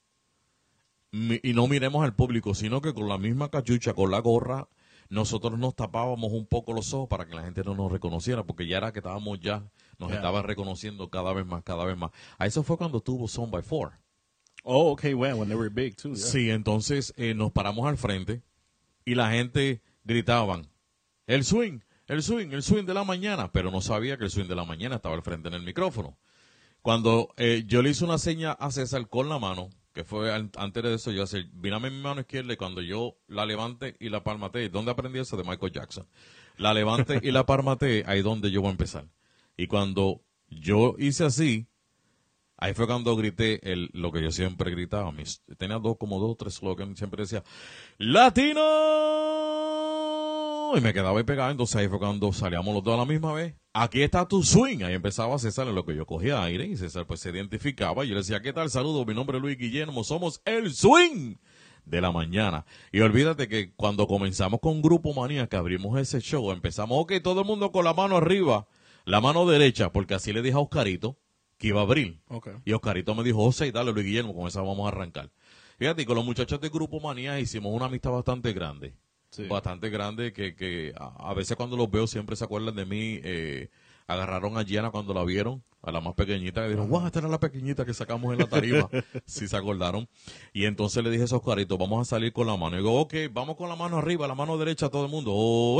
Y no miremos al público, sino que con la misma cachucha, con la gorra, nosotros nos tapábamos un poco los ojos para que la gente no nos reconociera, porque ya era que estábamos nos estaban reconociendo cada vez más, cada vez más. A eso fue cuando tuvo Son by Four. Oh, okay, well, when they were big too. Yeah. Sí, entonces nos paramos al frente y la gente gritaban, el swing de la mañana, pero no sabía que el swing de la mañana estaba al frente en el micrófono. Cuando yo le hice una seña a César con la mano, que fue antes de eso, yo hacer, mírame mi mano izquierda y cuando yo la levante y la palmatee, ¿dónde aprendí eso? De Michael Jackson. La levante y la palmatee, ahí donde yo voy a empezar. Y cuando yo hice así, ahí fue cuando grité lo que yo siempre gritaba. Tenía como dos o tres slogans, siempre decía, ¡Latino! Y me quedaba ahí pegado, entonces ahí fue cuando salíamos los dos a la misma vez. Aquí está tu swing. Ahí empezaba César en lo que yo cogía aire y César pues se identificaba. Y yo le decía, ¿qué tal? Saludos, mi nombre es Luis Guillermo, somos el swing de la mañana. Y olvídate que cuando comenzamos con Grupo Manía, que abrimos ese show, empezamos, ok, todo el mundo con la mano arriba, la mano derecha, porque así le dije a Oscarito que iba a abrir. Okay. Y Oscarito me dijo, José, dale Luis Guillermo, con esa vamos a arrancar. Fíjate, y con los muchachos de Grupo Manía hicimos una amistad bastante grande. Sí. Bastante grande, que a veces cuando los veo siempre se acuerdan de mí. Agarraron a Gianna cuando la vieron, a la más pequeñita, y dijeron, guau, esta era la pequeñita que sacamos en la tarima. Sí se acordaron. Y entonces le dije a esos caritos, vamos a salir con la mano. Y digo, ok, vamos con la mano arriba, la mano derecha, todo el mundo.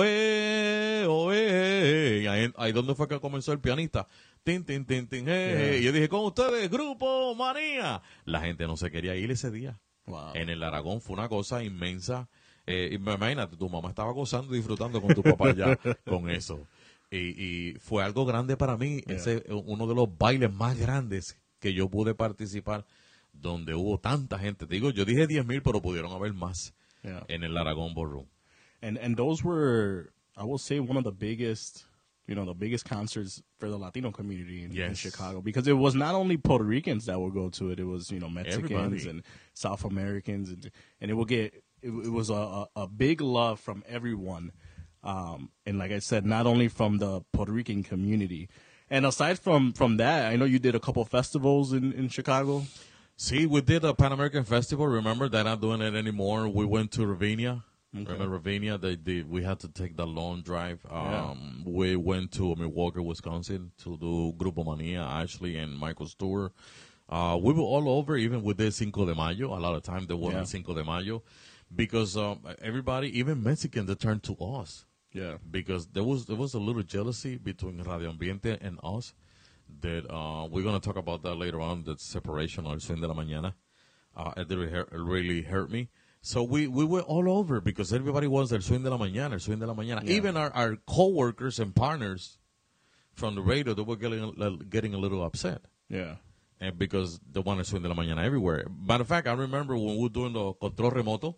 Y ahí donde fue que comenzó el pianista. Tin, tin, tin, tin, hey. Y yo dije, con ustedes, Grupo Manía. La gente no se quería ir ese día. Wow. En el Aragón fue una cosa inmensa. Imagínate, tu mamá estaba gozando y disfrutando con tu papá ya con eso. Y fue algo grande para mí, uno de los bailes más grandes que yo pude participar, donde hubo tanta gente. Te digo, yo dije 10,000, pero pudieron haber más en el Aragón Ballroom. And those were, I will say, one of the biggest concerts for the Latino community in Chicago, because it was not only Puerto Ricans that would go to it, it was, Mexicans Everybody. And South Americans, and it would get, it was a big love from everyone. And like I said, not only from the Puerto Rican community. And aside from that, I know you did a couple festivals in Chicago. See, we did a Pan American Festival. Remember, they're not doing it anymore. We went to Ravinia. Okay. Remember Ravinia? We had to take the long drive. We went to Milwaukee, Wisconsin to do Grupo Manía, Ashley and Michael's tour. We were all over, even with the Cinco de Mayo. A lot of time they were on Cinco de Mayo. Because everybody, even Mexicans, they turned to us. Yeah. Because there was a little jealousy between Radio Ambiente and us that we're going to talk about that later on, that separation or Swing de la Mañana. It really hurt me. So we were all over because everybody was El Swing de la Mañana, El Swing de la Mañana. Yeah. Even our co-workers and partners from the radio, they were getting a little upset. Yeah. And because they wanted Swing de la Mañana everywhere. Matter of fact, I remember when we were doing the control remoto,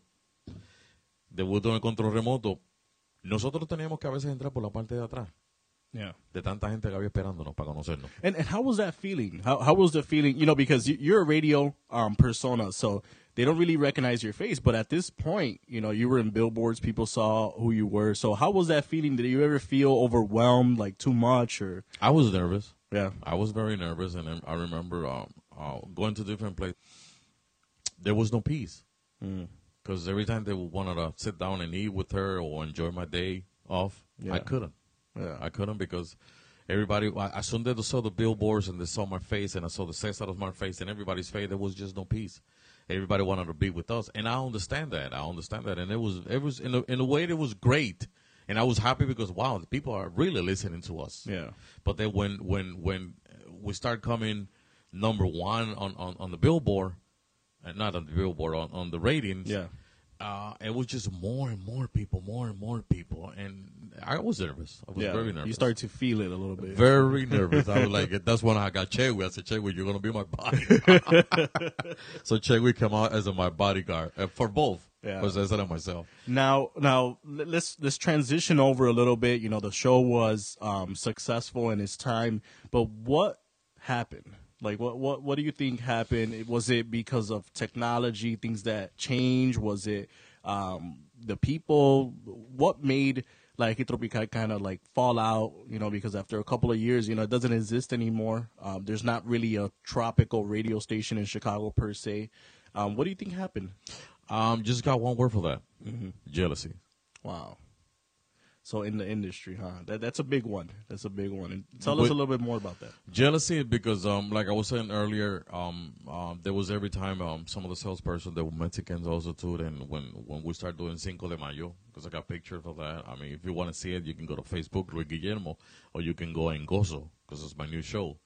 nosotros teníamos que a veces entrar por la parte de atrás. Yeah. De tanta gente que había esperándonos para conocernos. And how was that feeling? How was the feeling? Because you're a radio persona, so they don't really recognize your face. But at this point, you were in billboards. People saw who you were. So how was that feeling? Did you ever feel overwhelmed, like too much? Or I was nervous. Yeah. I was very nervous. And I remember going to different places. There was no peace. Because every time they wanted to sit down and eat with her or enjoy my day off, I couldn't. Yeah. I couldn't because Everybody, as soon as they saw the billboards and they saw my face and I saw the Cesar Osmar face and everybody's face, there was just no peace. Everybody wanted to be with us, and I understand that. And it was in a way it was great, and I was happy because wow, the people are really listening to us. Yeah. But then when we start coming number one on the billboard, and not on the billboard on the ratings, Yeah. It was just more and more people, and I was nervous. I was very nervous. You start to feel it a little bit. Very nervous. I was like, that's when I got Chewy. I said, Chewy, you're going to be my bodyguard. So Chewy came out as my bodyguard for both. Yeah. For Cesar and myself. Now, let's transition over a little bit. You know, the show was successful in its time, but what happened? Like, what do you think happened? Was it because of technology, things that changed? Was it the people? What made like Hit Tropical kind of like fall out? You know, because after a couple of years, you know, it doesn't exist anymore. There's not really a tropical radio station in Chicago per se. What do you think happened? Just got one word for that. Jealousy. Wow. So in the industry, huh? That's a big one. That's a big one. And tell us a little bit more about that. Jealousy because, like I was saying earlier, there was every time some of the salesperson, they were Mexicans also too. And when we start doing Cinco de Mayo, because I got pictures of that. I mean, if you want to see it, you can go to Facebook, Luis Guillermo, or you can go en Gozo, because it's my new show.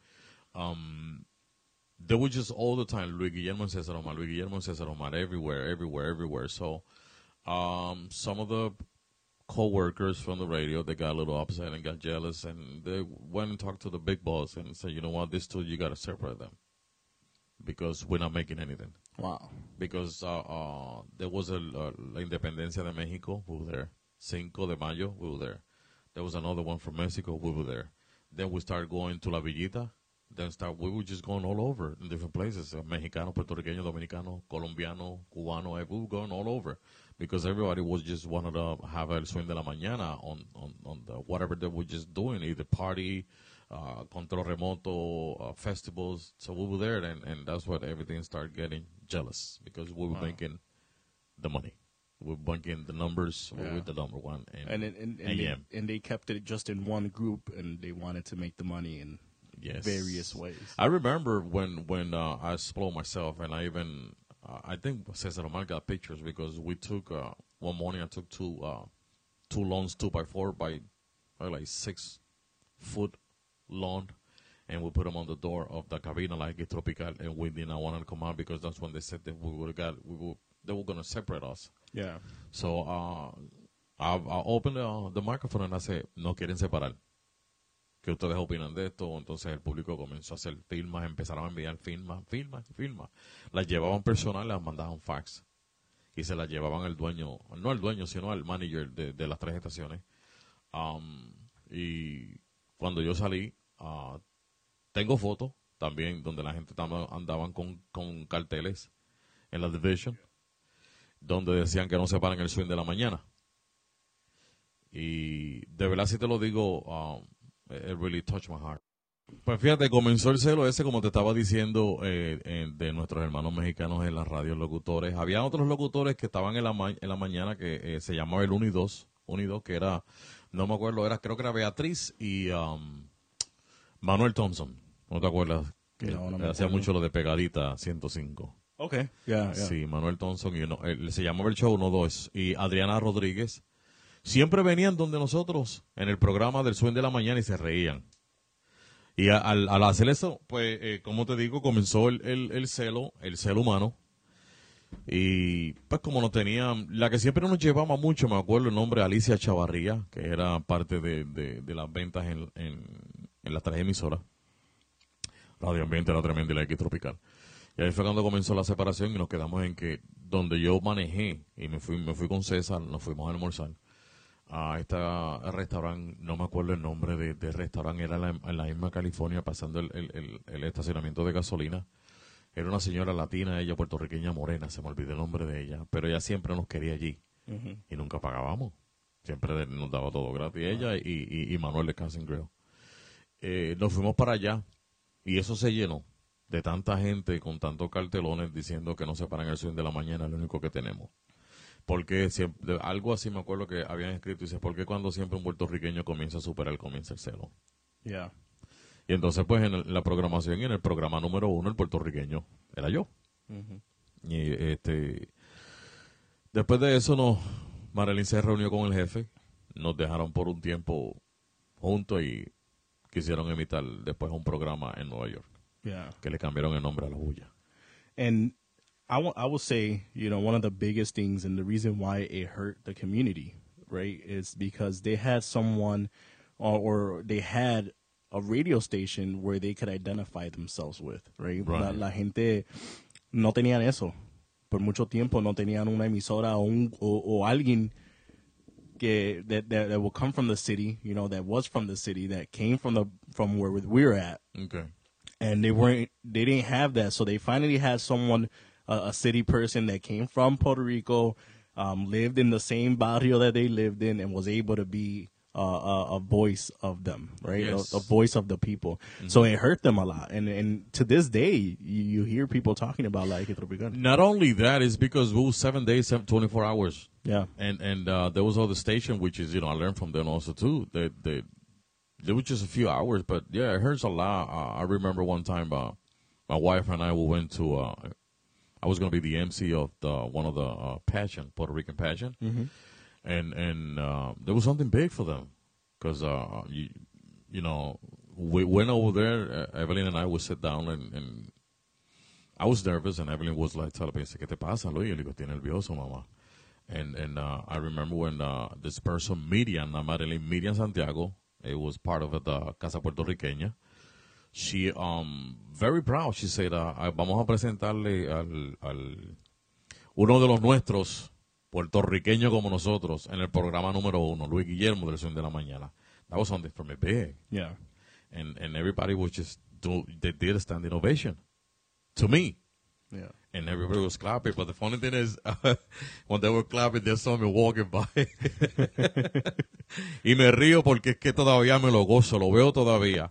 They were just all the time, Luis Guillermo and Cesar Omar, Luis Guillermo and Cesar Omar, everywhere. So some of the co-workers from the radio, they got a little upset and got jealous, and they went and talked to the big boss and said, you know what, these two, you got to separate them because we're not making anything. Wow. Because there was La Independencia de Mexico, we were there. Cinco de Mayo, we were there. There was another one from Mexico, we were there. Then we started going to La Villita. We were just going all over in different places. Mexicano, Puerto Riqueño, Dominicano, Colombiano, Cubano, we were going all over. Because everybody was just wanted to have El Swing de la Mañana on the whatever they were just doing, either party, control remoto, festivals. So we were there, and that's what everything started getting jealous because we were making the money. We were making the numbers. We were the number one. And they kept it just in one group, and they wanted to make the money in various ways. I remember when I exploded myself, and I even... I think Cesar Omar got pictures because we took one morning. I took two lawns 2x4 by like 6 foot lawn, and we put them on the door of the cabina like a tropical. And we did not want to come out because that's when they said that they were gonna separate us. Yeah. So I opened the microphone and I said, no quieren separar. ¿Qué ustedes opinan de esto? Entonces el público comenzó a hacer firmas, empezaron a enviar firmas. Las llevaban personal, las mandaban fax. Y se las llevaban al dueño, no al dueño, sino al manager de las 3 estaciones. Y cuando yo salí, tengo fotos también donde la gente andaban con carteles en la Division, donde decían que no se paran el swing de la mañana. Y de verdad, si te lo digo... It really touched my heart. Pues fíjate, comenzó el celo ese, como te estaba diciendo, de nuestros hermanos mexicanos en las radios locutores. Había otros locutores que estaban en la mañana que se llamaba el 1 y 2, que era, no me acuerdo, creo que era Beatriz y Manuel Thompson. ¿No te acuerdas? Que no hacía mucho lo de Pegadita 105. Ok, yeah. Sí, Manuel Thompson, se llamaba el show 1-2. Y Adriana Rodríguez. Siempre venían donde nosotros en el programa del Swing de la Mañana y se reían. Y al hacer eso, pues, como te digo, comenzó el celo humano. Y pues como no tenían, la que siempre nos llevaba mucho, me acuerdo el nombre, Alicia Chavarría, que era parte de las ventas en las 3 emisoras. Radio Ambiente, La Tremenda y La X Tropical. Y ahí fue cuando comenzó la separación y nos quedamos en que donde yo manejé y me fui con César, nos fuimos a almorzar. Este restaurante, no me acuerdo el nombre del restaurante, era en la misma California, pasando el estacionamiento de gasolina. Era una señora latina, ella puertorriqueña morena, se me olvidó el nombre de ella, pero ella siempre nos quería allí. Y nunca pagábamos. Siempre nos daba todo gratis. Ella y Manuel de Casa Grill. Nos fuimos para allá y eso se llenó de tanta gente con tantos cartelones diciendo que no se paran el swing de la mañana, es lo único que tenemos. Porque siempre, algo así me acuerdo que habían escrito, dice, ¿por qué cuando siempre un puertorriqueño comienza a superar, comienza el celo? Yeah. Y entonces, pues, en la programación y en el programa número 1, el puertorriqueño era yo. Y después de eso, Marilyn se reunió con el jefe, nos dejaron por un tiempo juntos y quisieron imitar después un programa en Nueva York, Yeah. que le cambiaron el nombre a La Bulla. And I will say, one of the biggest things and the reason why it hurt the community, right, is because they had someone or they had a radio station where they could identify themselves with, right? Right. La gente no tenían eso. Por mucho tiempo no tenían una emisora o alguien que that will come from the city, that was from the city, that came from where we're at. Okay. And they didn't have that. So they finally had someone, a city person that came from Puerto Rico, lived in the same barrio that they lived in, and was able to be a voice of them, right? Yes. A voice of the people. So it hurt them a lot. And to this day, you hear people talking about like Tropical. Not only that, it's because we were 7 days, 24 hours. Yeah. And there was other station, which is, I learned from them also too. There was just a few hours, but yeah, it hurts a lot. I remember one time, my wife and I, we went to, I was going to be the MC of one of the Puerto Rican pageant. Mm-hmm. And there was something big for them. Because, we went over there, Evelyn and I would sit down and I was nervous, and Evelyn was like, telling me, ¿qué te pasa, Luis? Yo le digo, estoy nervioso, mamá. And I remember when this person, Miriam Santiago, it was part of the Casa Puertorriqueña. She, very proud, she said, vamos a presentarle al uno de los nuestros, puertorriqueños como nosotros, en el programa número 1, Luis Guillermo de la Edición de la Mañana. That was something for me big. Yeah. And everybody was just, they did a standing ovation to me. Yeah. And everybody was clapping. But the funny thing is, when they were clapping, they saw me walking by. Y me río porque es que todavía me lo gozo, lo veo todavía.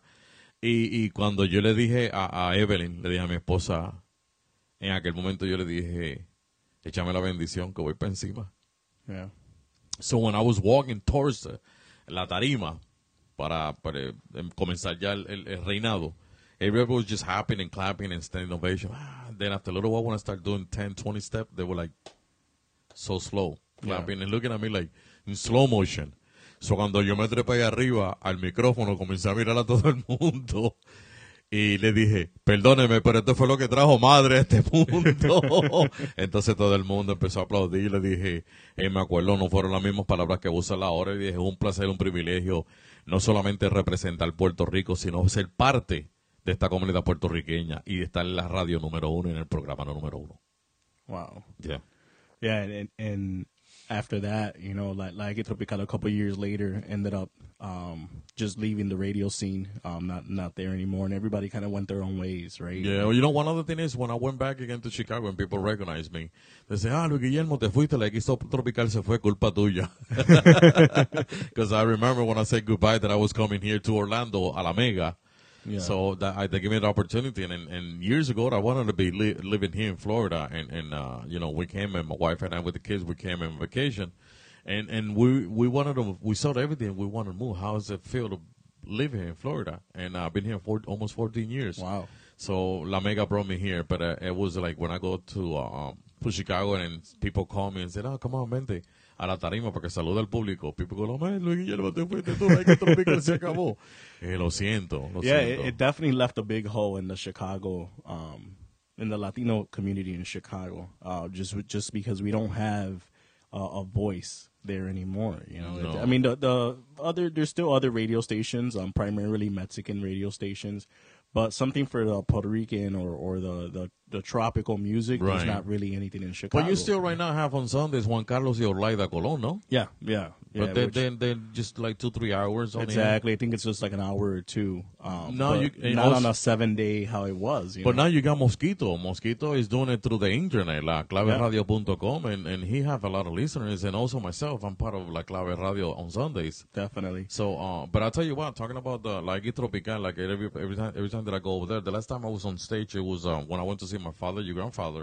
Y cuando yo le dije a Evelyn, le dije a mi esposa, en aquel momento yo le dije, échame la bendición que voy para encima. Yeah. So when I was walking towards la tarima para comenzar ya el reinado, everybody was just happy and clapping and standing ovation. Then after a little while, when I started doing 10, 20 steps, they were like so slow, clapping and looking at me like in slow motion. So cuando yo me trepé ahí arriba al micrófono, comencé a mirar a todo el mundo y le dije, perdóneme, pero esto fue lo que trajo madre a este mundo. Entonces todo el mundo empezó a aplaudir y le dije, me acuerdo, no fueron las mismas palabras que usa la hora. Y dije, es un placer, un privilegio, no solamente representar Puerto Rico, sino ser parte de esta comunidad puertorriqueña y estar en la radio número 1 y en el programa número 1. Wow. Yeah. Yeah, and after that, like Tropical a couple years later ended up just leaving the radio scene, not there anymore, and everybody kind of went their own ways, right? Yeah, well, one other thing is when I went back again to Chicago and people recognized me, they say, Luis Guillermo, te fuiste, la X Tropical se fue, culpa tuya. Because I remember when I said goodbye that I was coming here to Orlando, a la Mega. Yeah. So they gave me the opportunity, and years ago I wanted to be living here in Florida, and we came, and my wife and I with the kids, we came on vacation, and we wanted to, we saw everything, we wanted to move. How does it feel to live here in Florida? And I've been here for almost 14 years. Wow. So La Mega brought me here, but it was like when I go to Chicago and people call me and say, come on, vente a la tarima para que salude al público. People go, man, Luis Guillermo, te fuiste tú, que Tropical se acabó. Lo siento. Yeah, it definitely left a big hole in the Chicago, in the Latino community in Chicago, just because we don't have a voice there anymore. No. I mean, there's still other radio stations, primarily Mexican radio stations, but something for the Puerto Rican or the tropical music, Right. there's not really anything in Chicago. But you still right now have on Sundays Juan Carlos y Orlaida Colón, no? Yeah. But they're just like 2-3 hours on Exactly. I think it's just like an hour or two. No, but not on a 7-day how it was. But now you got Mosquito. Mosquito is doing it through the internet, la claveradio.com, and he have a lot of listeners, and also myself, I'm part of La Clave Radio on Sundays. Definitely. So, but I'll tell you what, talking about the La Tropical, like every time that I go over there, the last time I was on stage, it was when I went to see my father, your grandfather,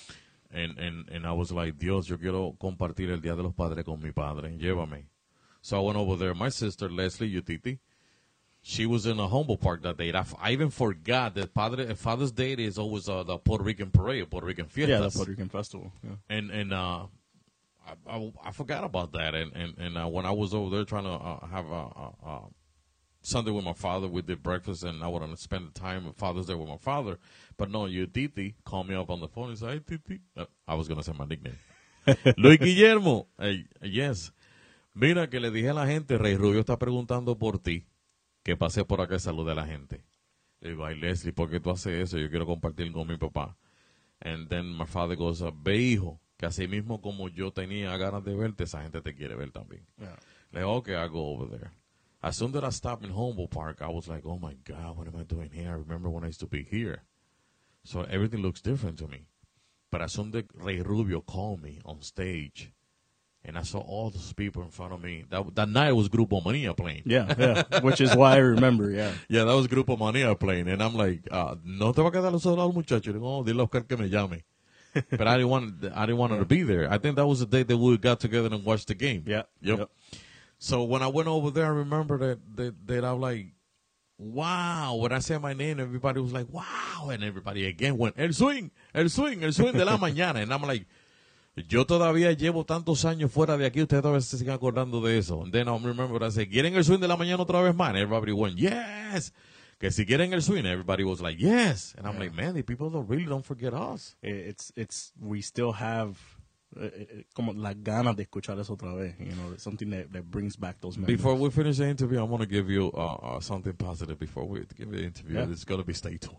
and I was like, Dios, yo quiero compartir el Día de los Padres con mi padre, llévame. So I went over there. My sister, Leslie Utiti, she was in a Humboldt Park that day. I even forgot that Father's Day is always the Puerto Rican parade, Puerto Rican fiestas. Yeah, the Puerto Rican festival. Yeah. And I forgot about that. And when I was over there trying to have a Sunday with my father, we did breakfast, and I wanted to spend the time of Father's Day with my father. But no, your Titi called me up on the phone and said, "Hey, Titi." I was going to say my nickname. Luis Guillermo. Yes. Mira que le dije a la gente, Rey Rubio está preguntando por ti, que pasé por acá y salude a la gente. Le digo, ay, Leslie, ¿por qué tú haces eso? Yo quiero compartir con mi papá. And then my father goes, ve, hijo, que así mismo como yo tenía ganas de verte, esa gente te quiere ver también. Yeah. Le digo, okay, I'll go over there. As soon as I stopped in Humboldt Park, I was like, oh my God, what am I doing here? I remember when I used to be here. So everything looks different to me. But as soon as Rey Rubio called me on stage, and I saw all those people in front of me, that night was Grupo Mania playing. Yeah, which is why I remember, yeah. Yeah, that was Grupo Mania playing. And I'm like, no te va a quedar los ojos muchachos. No, dile a Oscar que me llame. But I didn't want her to be there. I think that was the day that we got together and watched the game. Yeah. Yep. So when I went over there, I remember that I was like, wow. When I said my name, everybody was like, wow. And everybody again went, el swing de la mañana. And I'm like, yo todavía llevo tantos años fuera de aquí, ustedes todavía se siguen acordando de eso. And then I remember I said, ¿quieren el swing de la mañana otra vez más? And everybody went, yes. Que si quieren el swing, everybody was like, yes. And I'm like, man, the people don't forget us. We still have como las ganas de escuchar eso otra vez. You know, it's something that brings back those memories. Before we finish the interview, I want to give you something positive before we give the interview. Yeah. It's going to be stay tuned.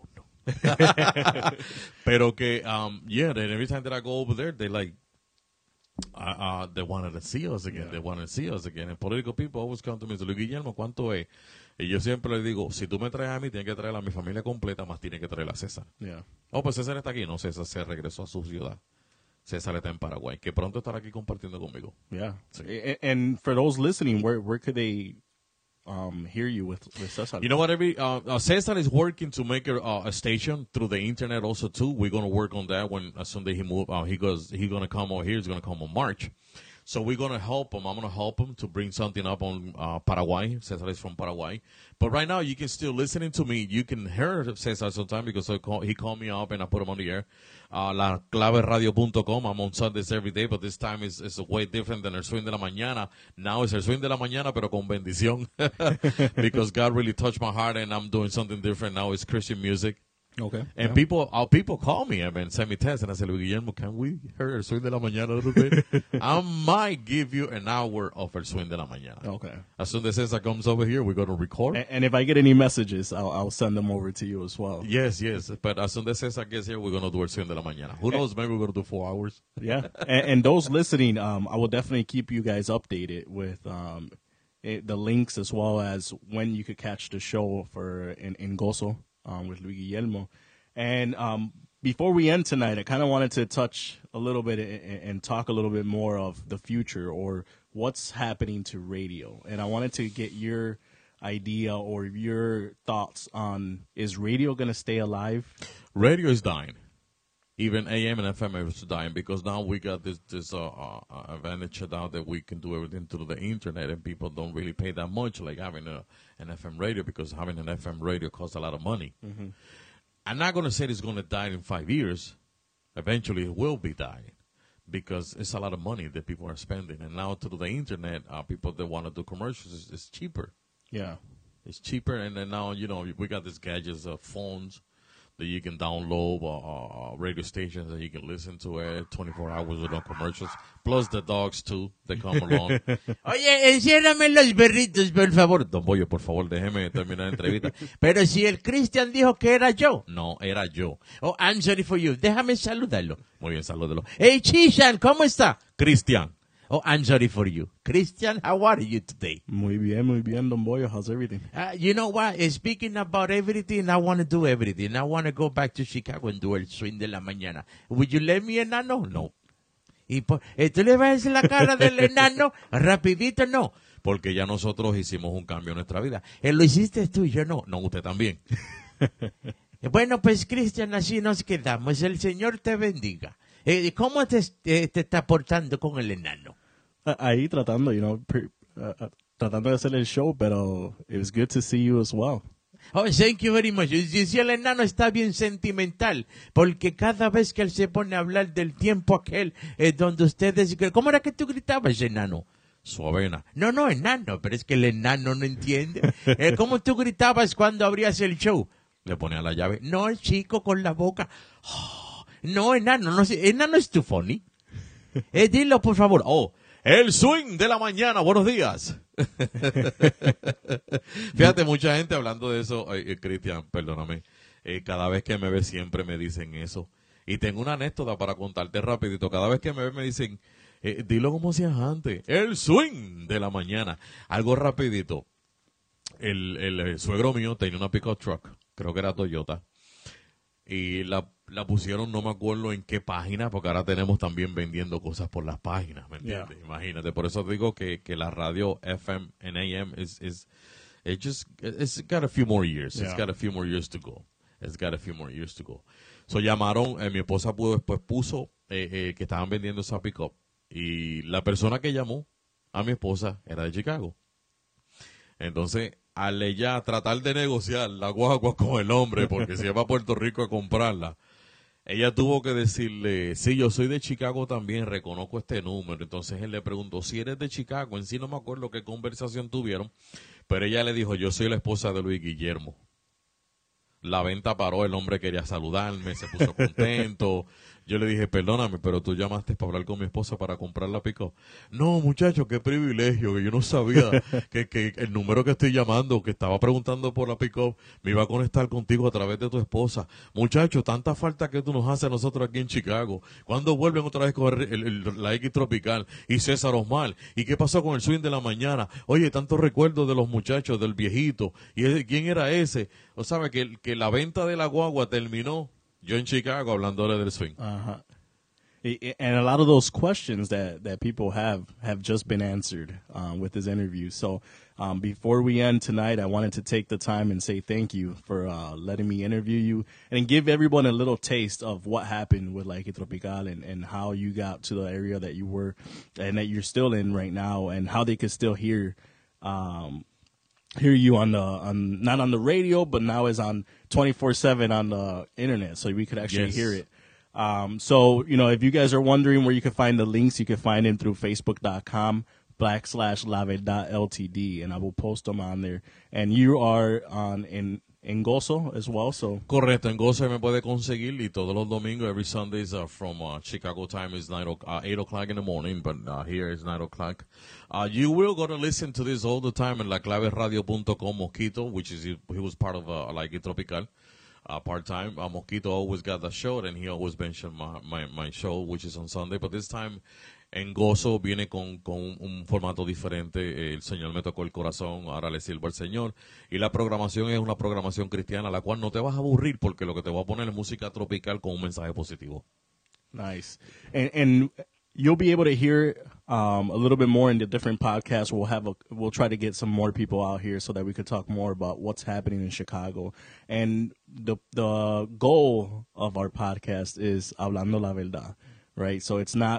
Pero que, then every time that I go over there, they like, they wanted to see us again. Yeah. They wanted to see us again. And political people always come to me and say, Luis Guillermo, ¿cuánto es? Y yo siempre le digo, si tú me traes a mí, tienes que traer a mi familia completa, más tienes que traer a César. Yeah. Oh, pues César está aquí. No, César se regresó a su ciudad. César está en Paraguay, que pronto estará aquí compartiendo conmigo. Yeah. Sí. And for those listening, where could they hear you with Cesar? You know what? Cesar is working to make a station through the internet also too. We're gonna work on that when as soon as he move. He's gonna come over here. He's gonna come on March. So we're gonna help him. I'm gonna help him to bring something up on Paraguay. Cesar is from Paraguay, but right now you can still listening to me. You can hear Cesar sometime because he called me up and I put him on the air. LaClaveRadio.com. I'm on Sundays every day, but this time is way different than El Swing de la Mañana. Now it's El Swing de la Mañana, pero con bendición, because God really touched my heart and I'm doing something different now. It's Christian music. Okay. And people call me and send me texts, and I say, Luis Guillermo, can we hear El Swing de la Mañana a little bit? I might give you an hour of El Swing de la Mañana. Okay. As soon as Cesar comes over here, we're going to record. And if I get any messages, I'll send them over to you as well. Yes. But as soon as Cesar gets here, we're going to do El Swing de la Mañana. Who knows? Maybe we're going to do 4 hours. Yeah. and those listening, I will definitely keep you guys updated with the links as well as when you could catch the show in Gozo. With Luis Guillermo. And before we end tonight, I kind of wanted to touch a little bit and talk a little bit more of the future or what's happening to radio. And I wanted to get your idea or your thoughts on, is radio going to stay alive? Radio is dying. Even AM and FM is dying because now we got this advantage now that we can do everything through the internet and people don't really pay that much like having an FM radio because having an FM radio costs a lot of money. Mm-hmm. I'm not going to say it's going to die in 5 years. Eventually it will be dying because it's a lot of money that people are spending. And now through the internet, people that want to do commercials, it's cheaper. Yeah. It's cheaper. And then now, we got these gadgets of phones that you can download radio stations that you can listen to it 24 hours with no commercials. Plus the dogs, too, that come along. Oye, enciérrame los perritos, por favor. Don Boyo, por favor, déjeme terminar la entrevista. Pero si el Christian dijo que era yo. No, era yo. Oh, I'm sorry for you. Déjame saludarlo. Muy bien, salúdalo. Hey, Chishan, ¿cómo está? Christian. Oh, I'm sorry for you. Christian, how are you today? Muy bien, Don Boyo. How's everything? You know what? Speaking about everything, I want to do everything. I want to go back to Chicago and do El Swing de la Mañana. Would you let me, enano? No. Y tú le vas a decir la cara del enano rapidito, no. Porque ya nosotros hicimos un cambio en nuestra vida. Lo hiciste tú y yo no. No, usted también. Bueno, pues, Cristian, así nos quedamos. El Señor te bendiga. ¿Cómo te está portando con el enano? Ahí tratando, tratando de hacer el show, pero it was good to see you as well. Oh, thank you very much. Si el enano está bien sentimental, porque cada vez que él se pone a hablar del tiempo aquel, donde ustedes... ¿Cómo era que tú gritabas, enano? Suavena. No, enano, pero es que el enano no entiende. ¿Cómo tú gritabas cuando abrías el show? Le ponía la llave. No, el chico con la boca. Oh, no, enano, no, enano es too funny. Dilo, por favor. Oh, el swing de la mañana. Buenos días. Fíjate, mucha gente hablando de eso. Cristian, perdóname. Cada vez que me ve siempre me dicen eso. Y tengo una anécdota para contarte rapidito. Cada vez que me ve me dicen, dilo como hacías antes. El swing de la mañana. Algo rapidito. El suegro mío tenía una pickup truck. Creo que era Toyota. Y la pusieron, no me acuerdo en qué página, porque ahora tenemos también vendiendo cosas por las páginas, ¿me entiendes? Yeah. Imagínate, por eso digo que la radio FM and AM it's got a few more years. Yeah. It's got a few more years to go. So llamaron, mi esposa después puso que estaban vendiendo esa pickup, y la persona que llamó a mi esposa era de Chicago. Entonces, al ella tratar de negociar la guagua con el hombre, porque se iba a Puerto Rico a comprarla, ella tuvo que decirle, sí, yo soy de Chicago también, reconozco este número. Entonces él le preguntó, si eres de Chicago, en sí no me acuerdo qué conversación tuvieron, pero ella le dijo, yo soy la esposa de Luis Guillermo. La venta paró, el hombre quería saludarme, se puso contento. Yo le dije, perdóname, pero tú llamaste para hablar con mi esposa para comprar la pick-up. No, muchacho, qué privilegio, que yo no sabía que el número que estoy llamando, que estaba preguntando por la pick-up, me iba a conectar contigo a través de tu esposa. Muchacho, tanta falta que tú nos haces a nosotros aquí en Chicago. ¿Cuándo vuelven otra vez con la X Tropical y César Osmar? ¿Y qué pasó con el swing de la mañana? Oye, tantos recuerdos de los muchachos, del viejito. ¿Y quién era ese? O sabe que la venta de la guagua terminó yo en Chicago hablándole del swing. Uh-huh. And a lot of those questions that people have just been answered with this interview. So before we end tonight, I wanted to take the time and say thank you for letting me interview you and give everyone a little taste of what happened with La X Tropical and how you got to the area that you were and that you're still in right now, and how they could still hear you on not on the radio, but now is on 24/7 on the internet, so we could actually hear it. So, if you guys are wondering where you can find the links, you can find them through facebook.com/La Verdad LTD, and I will post them on there. And you are en Gozo as well, so. Correcto, en Gozo me puede conseguir, y todos los domingos, every Sundays from Chicago time is 8 o'clock in the morning, but here is 9 o'clock. You will go to listen to this all the time in laclaveradio.com. Mosquito, which is, he was part of La X Tropical. Part-time. Mosquito always got the show, and he always mentioned my show, which is on Sunday. But this time, en Gozo viene con un formato diferente. El Señor me tocó el corazón, ahora le sirvo al Señor. Y la programación es una programación cristiana, la cual no te vas a aburrir, porque lo que te voy a poner es música tropical con un mensaje positivo. Nice. And you'll be able to hear a little bit more in the different podcasts. We'll try to get some more people out here so that we could talk more about what's happening in Chicago. And the goal of our podcast is Hablando la Verdad, right? So it's not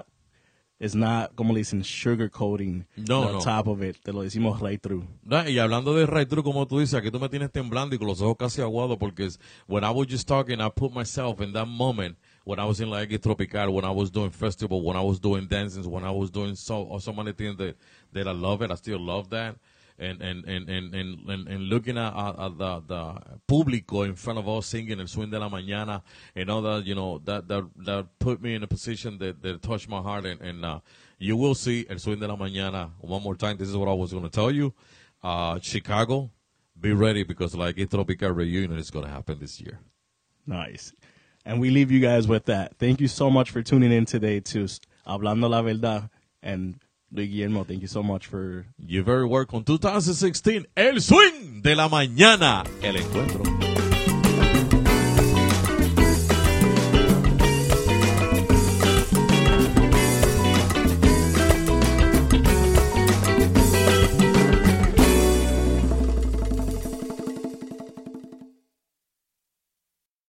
como le dicen, sugarcoating top of it. Te lo decimos right through. Y hablando de right through, como tú dices, aquí tú me tienes temblando y con los ojos casi aguados, porque when I was just talking, I put myself in that moment when I was in La X Tropical, when I was doing festival, when I was doing dances, when I was doing so many things that I love it. I still love that. And looking at the público in front of us singing El Swing de la Mañana and all that, that put me in a position that touched my heart. And you will see El Swing de la Mañana one more time. This is what I was going to tell you. Chicago, be ready, because La X Tropical reunion is going to happen this year. Nice. And we leave you guys with that. Thank you so much for tuning in today to Hablando la Verdad. And Luis Guillermo, thank you so much for... You're very welcome. 2016, El Swing de la Mañana. El encuentro.